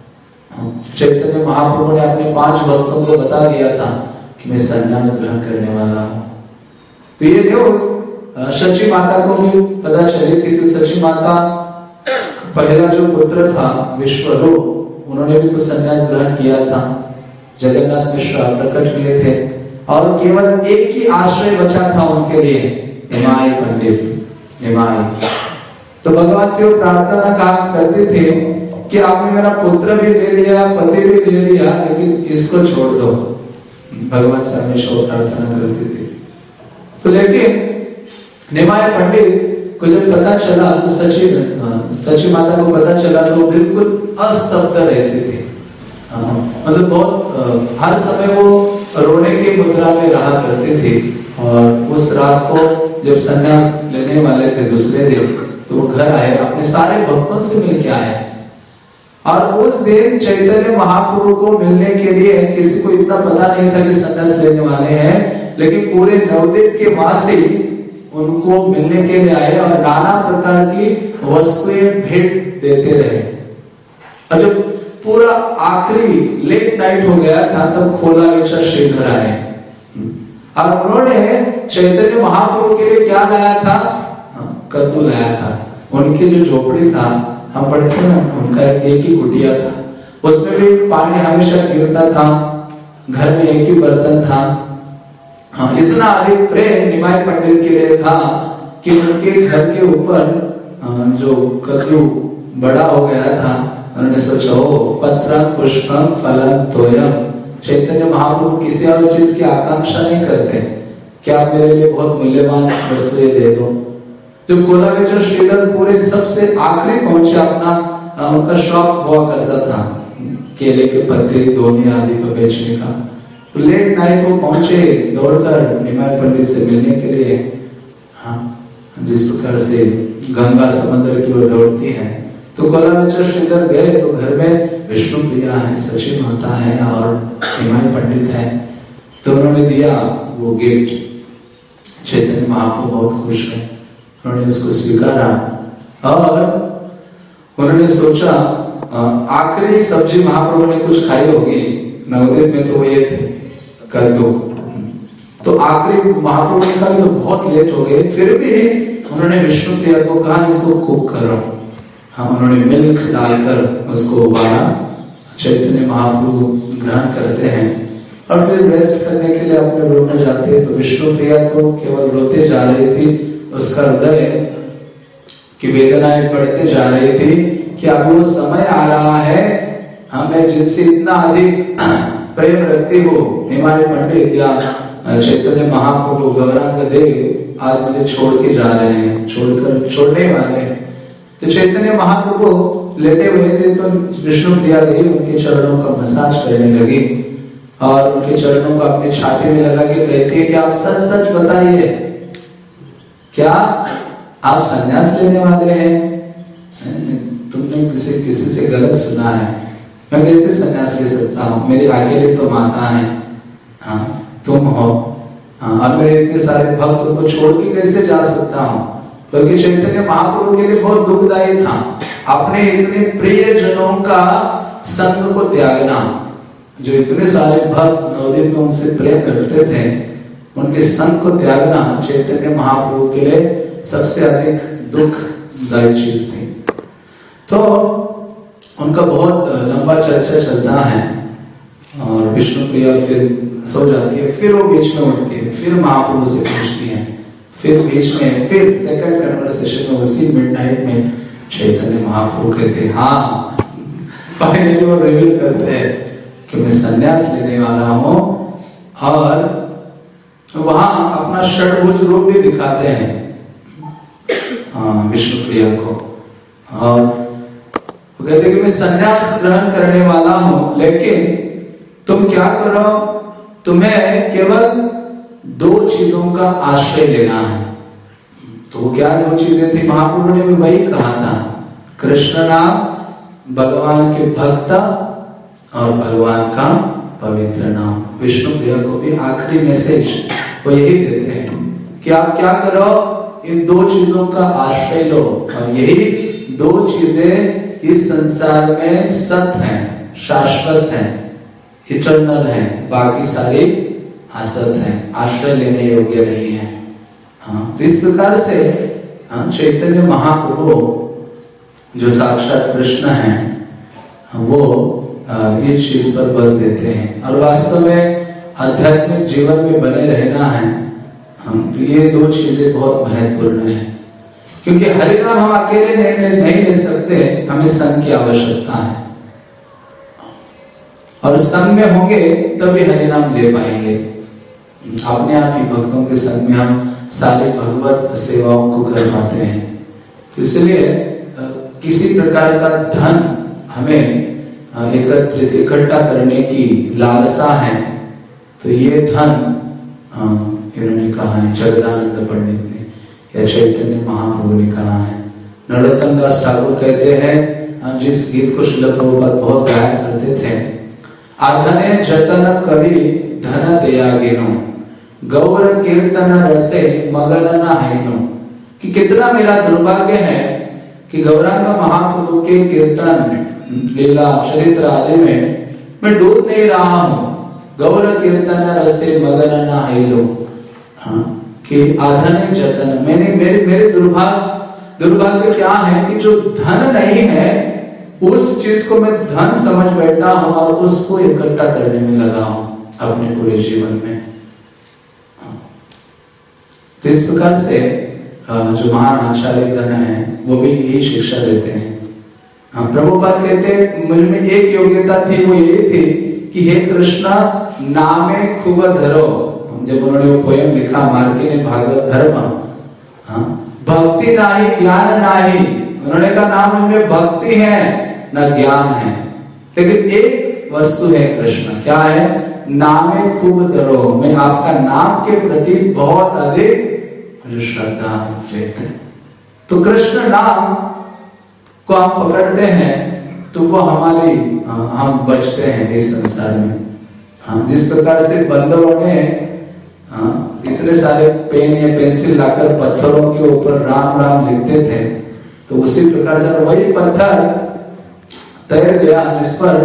चैतन्य महाप्रभु ने अपने पांच भक्तों को बता दिया था कि मैं संन्यास ग्रहण करने वाला हूँ। तो ये न्यूज सची माता को भी पता चली थी। तो सची माता पहला जो पुत्र था विश्वरूप, उन्होंने भी तो संन्यास ग्रहण किया था। जगन्नाथ मिश्रा प्रकट हुए थे और केवल एक ही आश्रय बचा था उनके लिए, निमाई पंडित, निमाई। तो भगवान से वो प्रार्थना काम करते थे कि आपने मेरा पुत्र भी ले लिया, पति भी ले लिया, लेकिन इसको छोड़ दो। भगवान से हमेशा प्रार्थना करते थे। तो लेकिन निमाई पंडित को जब पता चला, तो सची सची माता को पता चला तो बिल्कुल अस्तब्ध रहते थे। मतलब बहुत हर समय वो रोने की मुद्रा में रहा करते थे। और उस रात को जब संन्यास लेने वाले थे दूसरे दिन, तो वो घर आए, अपने सारे भक्तों से मिलके आए। और उस दिन चैतन्य महाप्रभु को मिलने के लिए किसी को इतना पता नहीं था कि संन्यास लेने वाले हैं, लेकिन पूरे नवद्वीप के वासी उनको मिलने के लिए आए और नाना प्रकार की वस्तुएं भेंट देते रहे। और जब पूरा आखिरी लेट नाइट हो गया था, तब खोला बेचा श्रीधर आए और उन्होंने चैतन्य महाप्रभु के लिए क्या लाया था? कद्दू लाया था। उनकी जो झोपड़ी था, हम पढ़ते ना, उनका एक ही कुटिया था, उसमें भी पानी हमेशा गिरता था, घर में एक ही बर्तन था। हाँ, इतना अधिक प्रेम निमाई पंडित के लिए था कि उनके घर के ऊपर जो कद्दू बड़ा हो गया था, उन्होंने सोचा, ओ पत्रम पुष्पम फलम तोयम। चैतन्य महाप्रभु किसी और चीज की आकांक्षा नहीं करते कि आप मेरे लिए बहुत मूल्यवान वस्तुएं दे दो। जब कोलावेचर श्रीधर पूरे सबसे आखिरी पहुंचे, अपना उनका शौक हुआ करता था केले के पत्ते, दोने आदि को बेचने का। तो लेट नाइट को पहुंचे दौड़कर निमाई पंडित से मिलने के लिए। हाँ, जिस प्रकार से गंगा समंदर की ओर दौड़ती है, तो कोलावेचर श्रीधर गए तो घर में विष्णु प्रिया है, सची माता है और निमाई पंडित है। तो उन्होंने दिया वो गिफ्ट। चैतन्य महाप्रभु बहुत खुश है, उन्होंने उसको स्वीकारा और उन्होंने सोचा आखिरी सब्जी महाप्रभु ने कुछ खाई होगी नवद्वीप में, तो वो ये थे कद्दू। तो आखिरी महाप्रभु ने कहा तो बहुत लेट हो गए, फिर भी उन्होंने विष्णु प्रिया को कहा इसको कुक करो। हाँ, उन्होंने मिल्क डालकर उसको उबाला। चैतन्य महाप्रभु ग्रहण करते हैं और फिर रेस्ट करने के लिए अपने रूम में जाते हैं। तो विष्णु प्रिया तो केवल रोते जा रही थी, उसका हृदय की वेदनाएं बढ़ते जा रही थी कि अब वो समय आ रहा है, हमें जिनसे इतना अधिक प्रेम रखती हो, निमाई पंडित या चैतन्य महाप्रभु गौरांग देव आज मुझे छोड़ के जा रहे हैं, छोड़कर छोड़ने वाले हैं। तो चैतन्य महाप्रभु लेटे हुए थे, तो विष्णु प्रिया गई, उनके चरणों का मसाज करने लगी और उनके चरणों को अपने छाती में लगा के कहती है कि आप सच सच बताइए, क्या आप संन्यास लेने वाले हैं? तुमने किसी किसी से गलत सुना है, मैं कैसे संन्यास ले सकता हूँ? मेरे अकेले तो माता है, हाँ तुम हो, हाँ, और मेरे इतने सारे भक्त, उनको छोड़ के कैसे जा सकता हूँ? बल्कि चैतन्य महाप्रभु के लिए बहुत दुखदायी था अपने इतने प्रिय जनों का संग को त्यागना। जो इतने सारे भक्त नवद्वीप में उनसे प्रेम करते थे, उनके संग को त्यागना चैतन्य महाप्रभु के लिए सबसे अधिक दुखदायी चीज थी। तो उनका बहुत लंबा चर्चा चलता है और विष्णु प्रिया फिर सो जाती है, फिर वो बीच में उठती है, फिर महाप्रभु से पूछती है, फिर बीच में फिर सेकंड कन्वर्सेशन में उसी मिडनाइट में चैतन्य महाप्रभु कहते हैं, हाँ फाइनली वो रिवील करते हैं कि मैं संन्यास लेने वाला हूँ। और वहां अपना षड्भुज रूप भी दिखाते हैं। विष्णु प्रिया को। और वो कहते कि मैं संन्यास ग्रहण करने वाला हूं, लेकिन तुम क्या करो, तुम्हें केवल दो चीजों का आश्रय लेना है। तो वो क्या दो चीजें थी? महाप्रभु ने भी वही कहा था, कृष्ण नाम, भगवान के भक्त और भगवान का पवित्र नाम। विष्णु प्रिया को भी आखिरी मैसेज वो यही देते हैं कि आप क्या करो, इन दो चीजों का आश्रय लो, और यही दो चीजें इस संसार में सत्य हैं, शाश्वत हैं, इटर्नल हैं, बाकी सारे असत हैं, आश्रय लेने योग्य नहीं है। हाँ, तो इस प्रकार से हाँ, चैतन्य महाप्रभु जो साक्षात कृष्ण हैं, वो इस चीज पर बल देते हैं। और वास्तव में आध्यात्मिक जीवन में बने रहना है हम, तो ये दो चीजें बहुत महत्वपूर्ण है, क्योंकि हरिनाम हम अकेले नहीं, नहीं ले सकते, हमें संघ की आवश्यकता है, और संघ में होंगे तभी हरिनाम ले पाएंगे। अपने आप ही भक्तों के संग में हम सारी भगवत सेवाओं को कर पाते हैं। तो इसलिए किसी प्रकार का धन हमें एकत्रित इकट्ठा करने की लालसा है, तो ये धन इन्होंने कहा है, जगदानंद पंडित ने या चैतन्य महाप्रभु ने कहा है। नरोत्तम दास ठाकुर कहते हैं, जिस गीत को श्रील प्रभुपाद बहुत गाया करते थे, आधने जतन करी धन त्यागिनो, गौर कीर्तन रसे मगन न हैनो। कि कितना मेरा दुर्भाग्य है कि गौरांग महाप्रभु के कीर्तन, लीला, चरित्र आदि में मैं डूब नहीं रहा हूँ। गौर कीर्तन रसे मगन न हैनो, हाँ, कि आधने जतन, मैंने मेरे मेरे दुर्भाग्य दुर्भाग्य क्या है कि जो धन नहीं है उस चीज को मैं धन समझ बैठा हूं और उसको इकट्ठा करने में लगा हूं अपने पूरे जीवन में। तो इस प्रकार से जो महान आचार्य गण है वो भी यही शिक्षा देते हैं। प्रभुपाद कहते मुझ में एक योग्यता थी, वो ये थी कि हे कृष्णा नामे खूब धरो। जब उन्होंने वो पोयम लिखा मार्गी ने भागवत धर्म, भक्ति नाही ज्ञान नाही, उन्होंने कहा नाम उनमें भक्ति है न ज्ञान है, लेकिन एक वस्तु है कृष्ण, क्या है? नामे खूब धरो, मैं आपका नाम के प्रति बहुत अधिक श्रद्धा है। तो कृष्ण नाम को आप पकड़ते हैं तो वो हमारी हम बचते हैं इस संसार में। जिस प्रकार से बंदरों ने इतने सारे पेन या पेंसिल लाकर पत्थरों के ऊपर राम राम लिखते थे, तो उसी प्रकार से वही पत्थर तैर गया जिस पर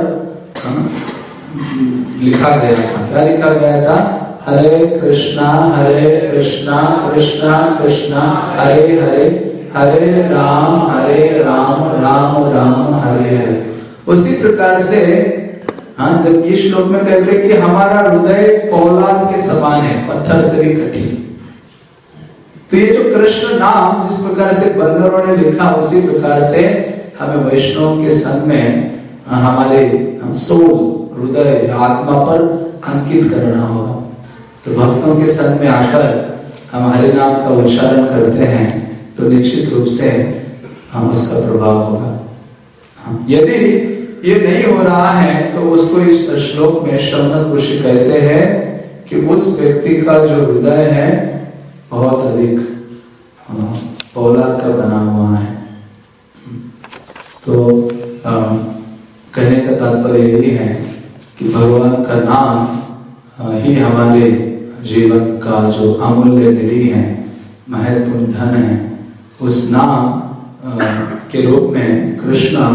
लिखा गया था। क्या लिखा गया था? हरे कृष्णा हरे कृष्णा कृष्णा कृष्णा हरे हरे, हरे राम हरे राम राम राम हरे हरे। उसी प्रकार से हाँ, जब ये श्लोक में कहते कि हमारा हृदय पौलाद के समान है, पत्थर से भी कठिन, तो ये जो कृष्ण नाम जिस प्रकार से बंदरों ने लिखा, उसी प्रकार से हमें वैष्णव के संग में हमारे सोल, हृदय, आत्मा पर अंकित करना होगा। तो भक्तों के संग में आकर हम हरि नाम का उच्चारण करते हैं तो निश्चित रूप से हम उसका प्रभाव होगा। यदि ये नहीं हो रहा है तो उसको इस श्लोक में शौनक ऋषि कहते हैं कि उस व्यक्ति का जो हृदय है बहुत अधिक पौलाद का बना हुआ है। तो आ, कहने का तात्पर्य यही है कि भगवान का नाम ही हमारे जीवन का जो अमूल्य निधि है, महत्वपूर्ण धन है। उस नाम के रूप में कृष्ण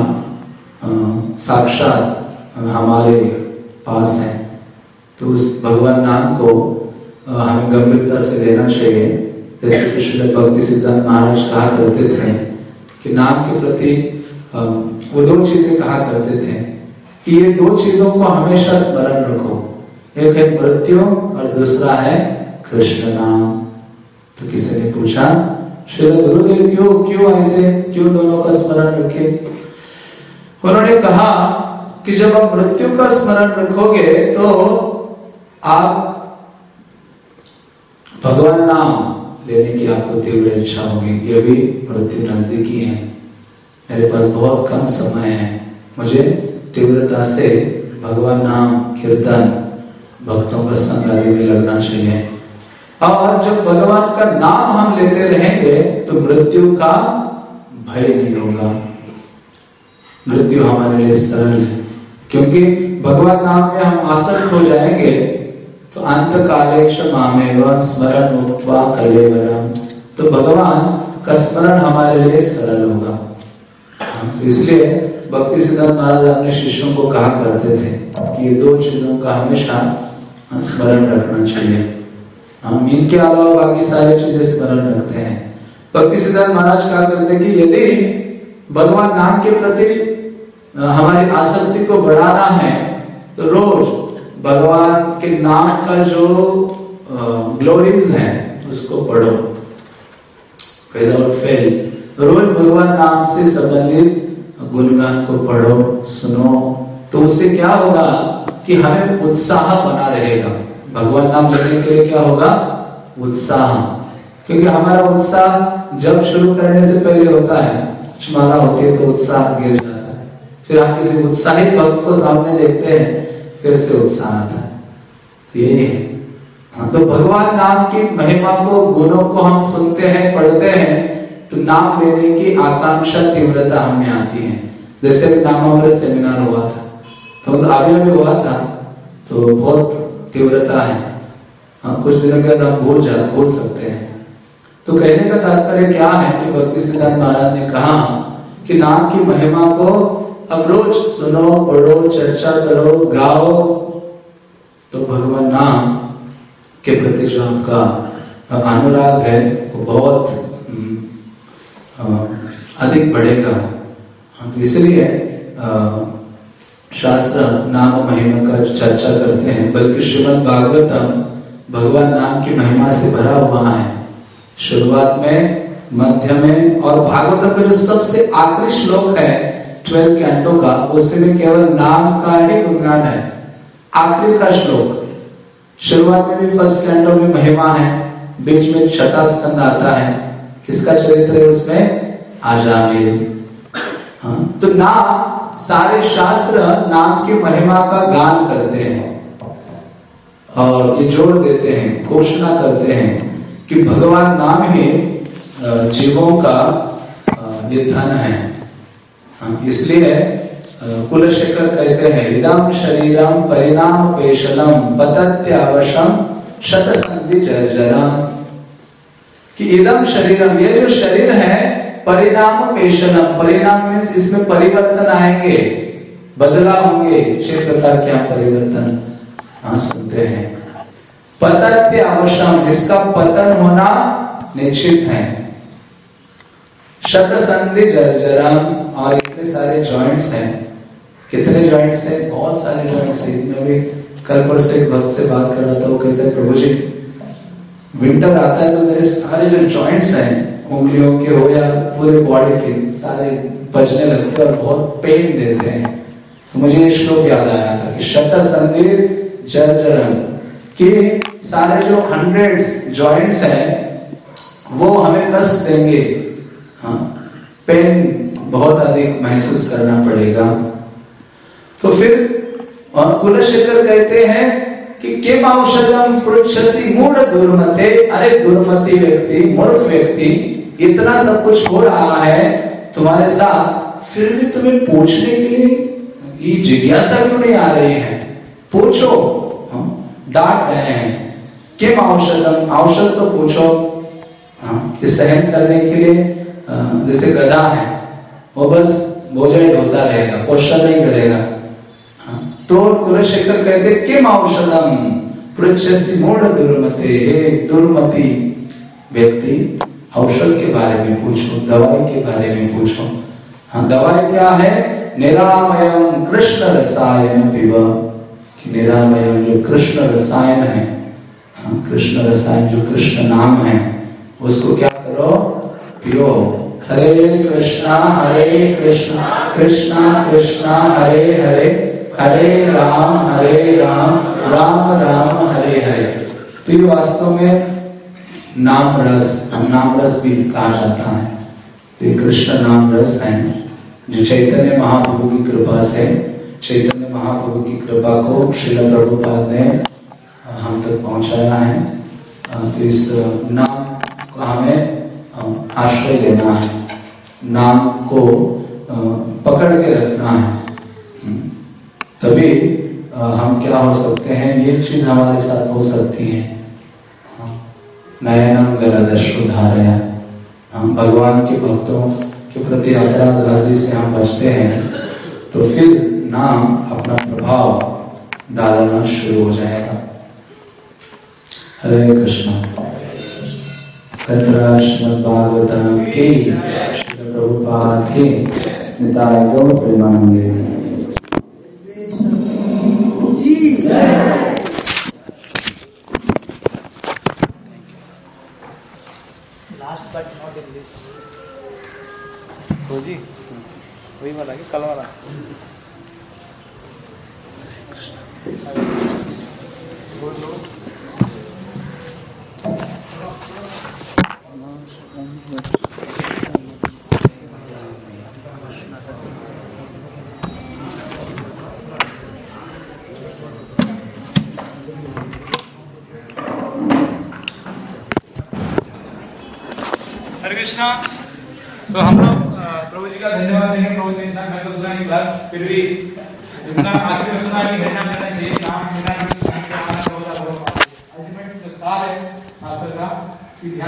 साक्षात हमारे पास है, तो उस भगवान नाम को हमें गंभीरता से लेना चाहिए। जैसे कृष्ण भक्ति सिद्धांत महाराज कहा करते थे कि नाम के प्रति वो दो चीजें कहा करते थे कि ये दो चीजों को हमेशा स्मरण रखो, एक है मृत्यु और दूसरा है कृष्ण नाम। तो किसी ने पूछा श्री गुरुदेव क्यों क्यों ऐसे क्यों दोनों का स्मरण रखे? उन्होंने कहा कि जब आप मृत्यु का स्मरण रखोगे तो आप भगवान नाम लेने की आपको तीव्र इच्छा होगी कि अभी मृत्यु नजदीकी है, मेरे पास बहुत कम समय है, मुझे तीव्रता से भगवान नाम कीर्तन भक्तों का संग आदि में लगना चाहिए। और जब भगवान का नाम हम लेते रहेंगे तो मृत्यु का भय नहीं होगा, मृत्यु हमारे लिए सरल है, क्योंकि भगवान नाम में हम आसक्त हो जाएंगे तो अंत काले क्षमामेव स्मरण मुक्त्वा कलेवरम, तो भगवान का स्मरण हमारे लिए सरल होगा। तो इसलिए भक्ति सिद्धांत महाराज अपने शिष्यों को कहा करते थे कि ये दो चीजों का हमेशा स्मरण रखना चाहिए, हम इनके अलावा बाकी सारी चीजें स्मरण रखते हैं। भक्ति सिद्धांत महाराज कहा करते कि यदि भगवान नाम के प्रति हमारी आसक्ति को बढ़ाना है तो रोज भगवान के नाम का जो ग्लोरीज है उसको पढ़ो, विदाउट फेल। रोज भगवान नाम से संबंधित गुणगान को पढ़ो, सुनो, तो उससे क्या होगा कि हमें उत्साह बना रहेगा। भगवान नाम लेने के लिए क्या होगा? उत्साह, क्योंकि हमारा उत्साह जब शुरू करने से पहले होता है, कुछ माला होती है तो उत्साह गिर जाता है, फिर हम किसी उत्साहित भक्त को सामने देखते हैं फिर से उत्साह आता है। तो यही है। हाँ, तो भगवान नाम की महिमा को, गुणों को हम सुनते हैं, पढ़ते हैं, तो नाम लेने की आकांक्षा तीव्रता हमें आती है। जैसे भी नामामृत सेमिनार हुआ था तो अभी अभी हुआ था तो बहुत तीव्रता है। हाँ, कुछ दिनों के बाद हम भूल जा भूल सकते हैं। तो कहने का तात्पर्य क्या है कि भक्ति सिद्धांत महाराज ने कहा कि नाम की महिमा को अब रोज सुनो, पढ़ो, चर्चा करो, गाओ, तो भगवान नाम के प्रति जो आपका अनुराग है वो बहुत अधिक बढ़ेगा। तो इसलिए शास्त्र नाम महिमा का चर्चा करते हैं, बल्कि श्रीमद् भागवतम भगवान नाम की महिमा से भरा हुआ है। शुरुआत में, मध्य में और भागवतम में जो सबसे आखिरी श्लोक है ट्वेल्थ कैंटो का, उसमें केवल नाम का ही गुणगान है। आखिरी का श्लोक, शुरुआत में भी फर्स्ट कैंटो में महिमा है, बीच में छठा स्कंद आता है, किसका चरित्र है उसमें? आजामिल। हाँ, तो नाम, सारे शास्त्र नाम की महिमा का गान करते हैं और ये जोड़ देते हैं, घोषणा करते हैं कि भगवान नाम ही जीवों का ये धन है। इसलिए कुलशेखर कहते हैं इदम शरीरम परिणाम पेशलम पतत्यावशम शतसंधि जर्जरम, कि इदम शरीरम, ये जो शरीर है, परिणाम पेशलम, परिणाम मीन्स इसमें परिवर्तन आएंगे, बदलाव होंगे, छह प्रकार के हम परिवर्तन हाँ सुनते हैं। पतत्यावशम, इसका पतन होना निश्चित है। शतसंधि जर्जरम, और इतने सारे जॉइंट्स हैं। कितने जॉइंट्स हैं? बहुत सारे जॉइंट्स हैं। मैं भी कल परसों एक भक्त से बात कर रहा था, वो कहते हैं प्रभु जी विंटर आता है तो मेरे सारे जो जॉइंट्स हैं, उंगलियों के हो या पूरे बॉडी के, सारे बजने लगते हैं और बहुत पेन देते हैं। तो मुझे ये श्लोक याद आया था कि शतसंधि जर्जरम, कि सारे जो हंड्रेड्स जॉइंट्स हैं वो हमें कष्ट देंगे, हाँ, पेन बहुत अधिक महसूस करना पड़ेगा। तो फिर कुलशेखर कहते हैं कि किम औषधम पृच्छसि मूढ़ दुर्मते, अरे दुर्मति व्यक्ति, मूर्ख व्यक्ति, इतना सब कुछ हो रहा है तुम्हारे साथ, फिर भी तुम्हें पूछने के लिए ये जिज्ञासा क्यों नहीं आ रही है? पूछो, डांट रहे हैं। किम औषधम, औषध तो पूछो, कि सहन करने के लिए जैसे गधा है, वो बस भोजन ढोता रहेगा, क्वेश्चन नहीं करेगा। तो कुलशेखर कहते किम औषधम पृच्छसि मूढ़ दुर्मते, हे दुर्मति व्यक्ति, औषध के बारे में पूछो, दवाई के बारे में पूछो। हाँ, दवाई क्या है? निरामयम कृष्ण रसायन पिब, कि निरामयम जो कृष्ण रसायन है, हाँ, कृष्ण रसायन जो कृष्ण नाम है, उसको क्या करो? पियो। हरे कृष्णा हरे कृष्णा कृष्णा कृष्णा हरे हरे, हरे राम हरे राम राम राम हरे हरे। तो ये वास्तव में नाम रस, नाम रस भी कहा जाता है। तो ये कृष्ण नाम रस है जो चैतन्य महाप्रभु की कृपा से, चैतन्य महाप्रभु की कृपा को श्रील प्रभुपाद ने हम तक पहुंचाया है। तो इस नाम को हमें आश्रय लेना है, नाम को पकड़ के रखना है, तभी हम क्या हो सकते हैं, ये चीज हमारे साथ हो सकती है। नयनम गलदश्रुधारया, हम भगवान के भक्तों के प्रति अपराध आदि से हम बचते हैं तो फिर नाम अपना प्रभाव डालना शुरू हो जाएगा। हरे कृष्ण। कतरा श्रीमद् भागवतम के श्रील प्रभुपाद के निताय गौर प्रेमानंदे। Last but not in this जी वही वाला कि कल वाला हरे कृष्णा। तो हम लोग प्रभु जी का धन्यवाद देंगे। प्रभु जी ने इतना घर को सुना नहीं, बस फिर भी इतना आखिर में सुना कि धन्यवाद करना चाहिए। नाम बिना अल्टीमेट जो सार है शास्त्र का कि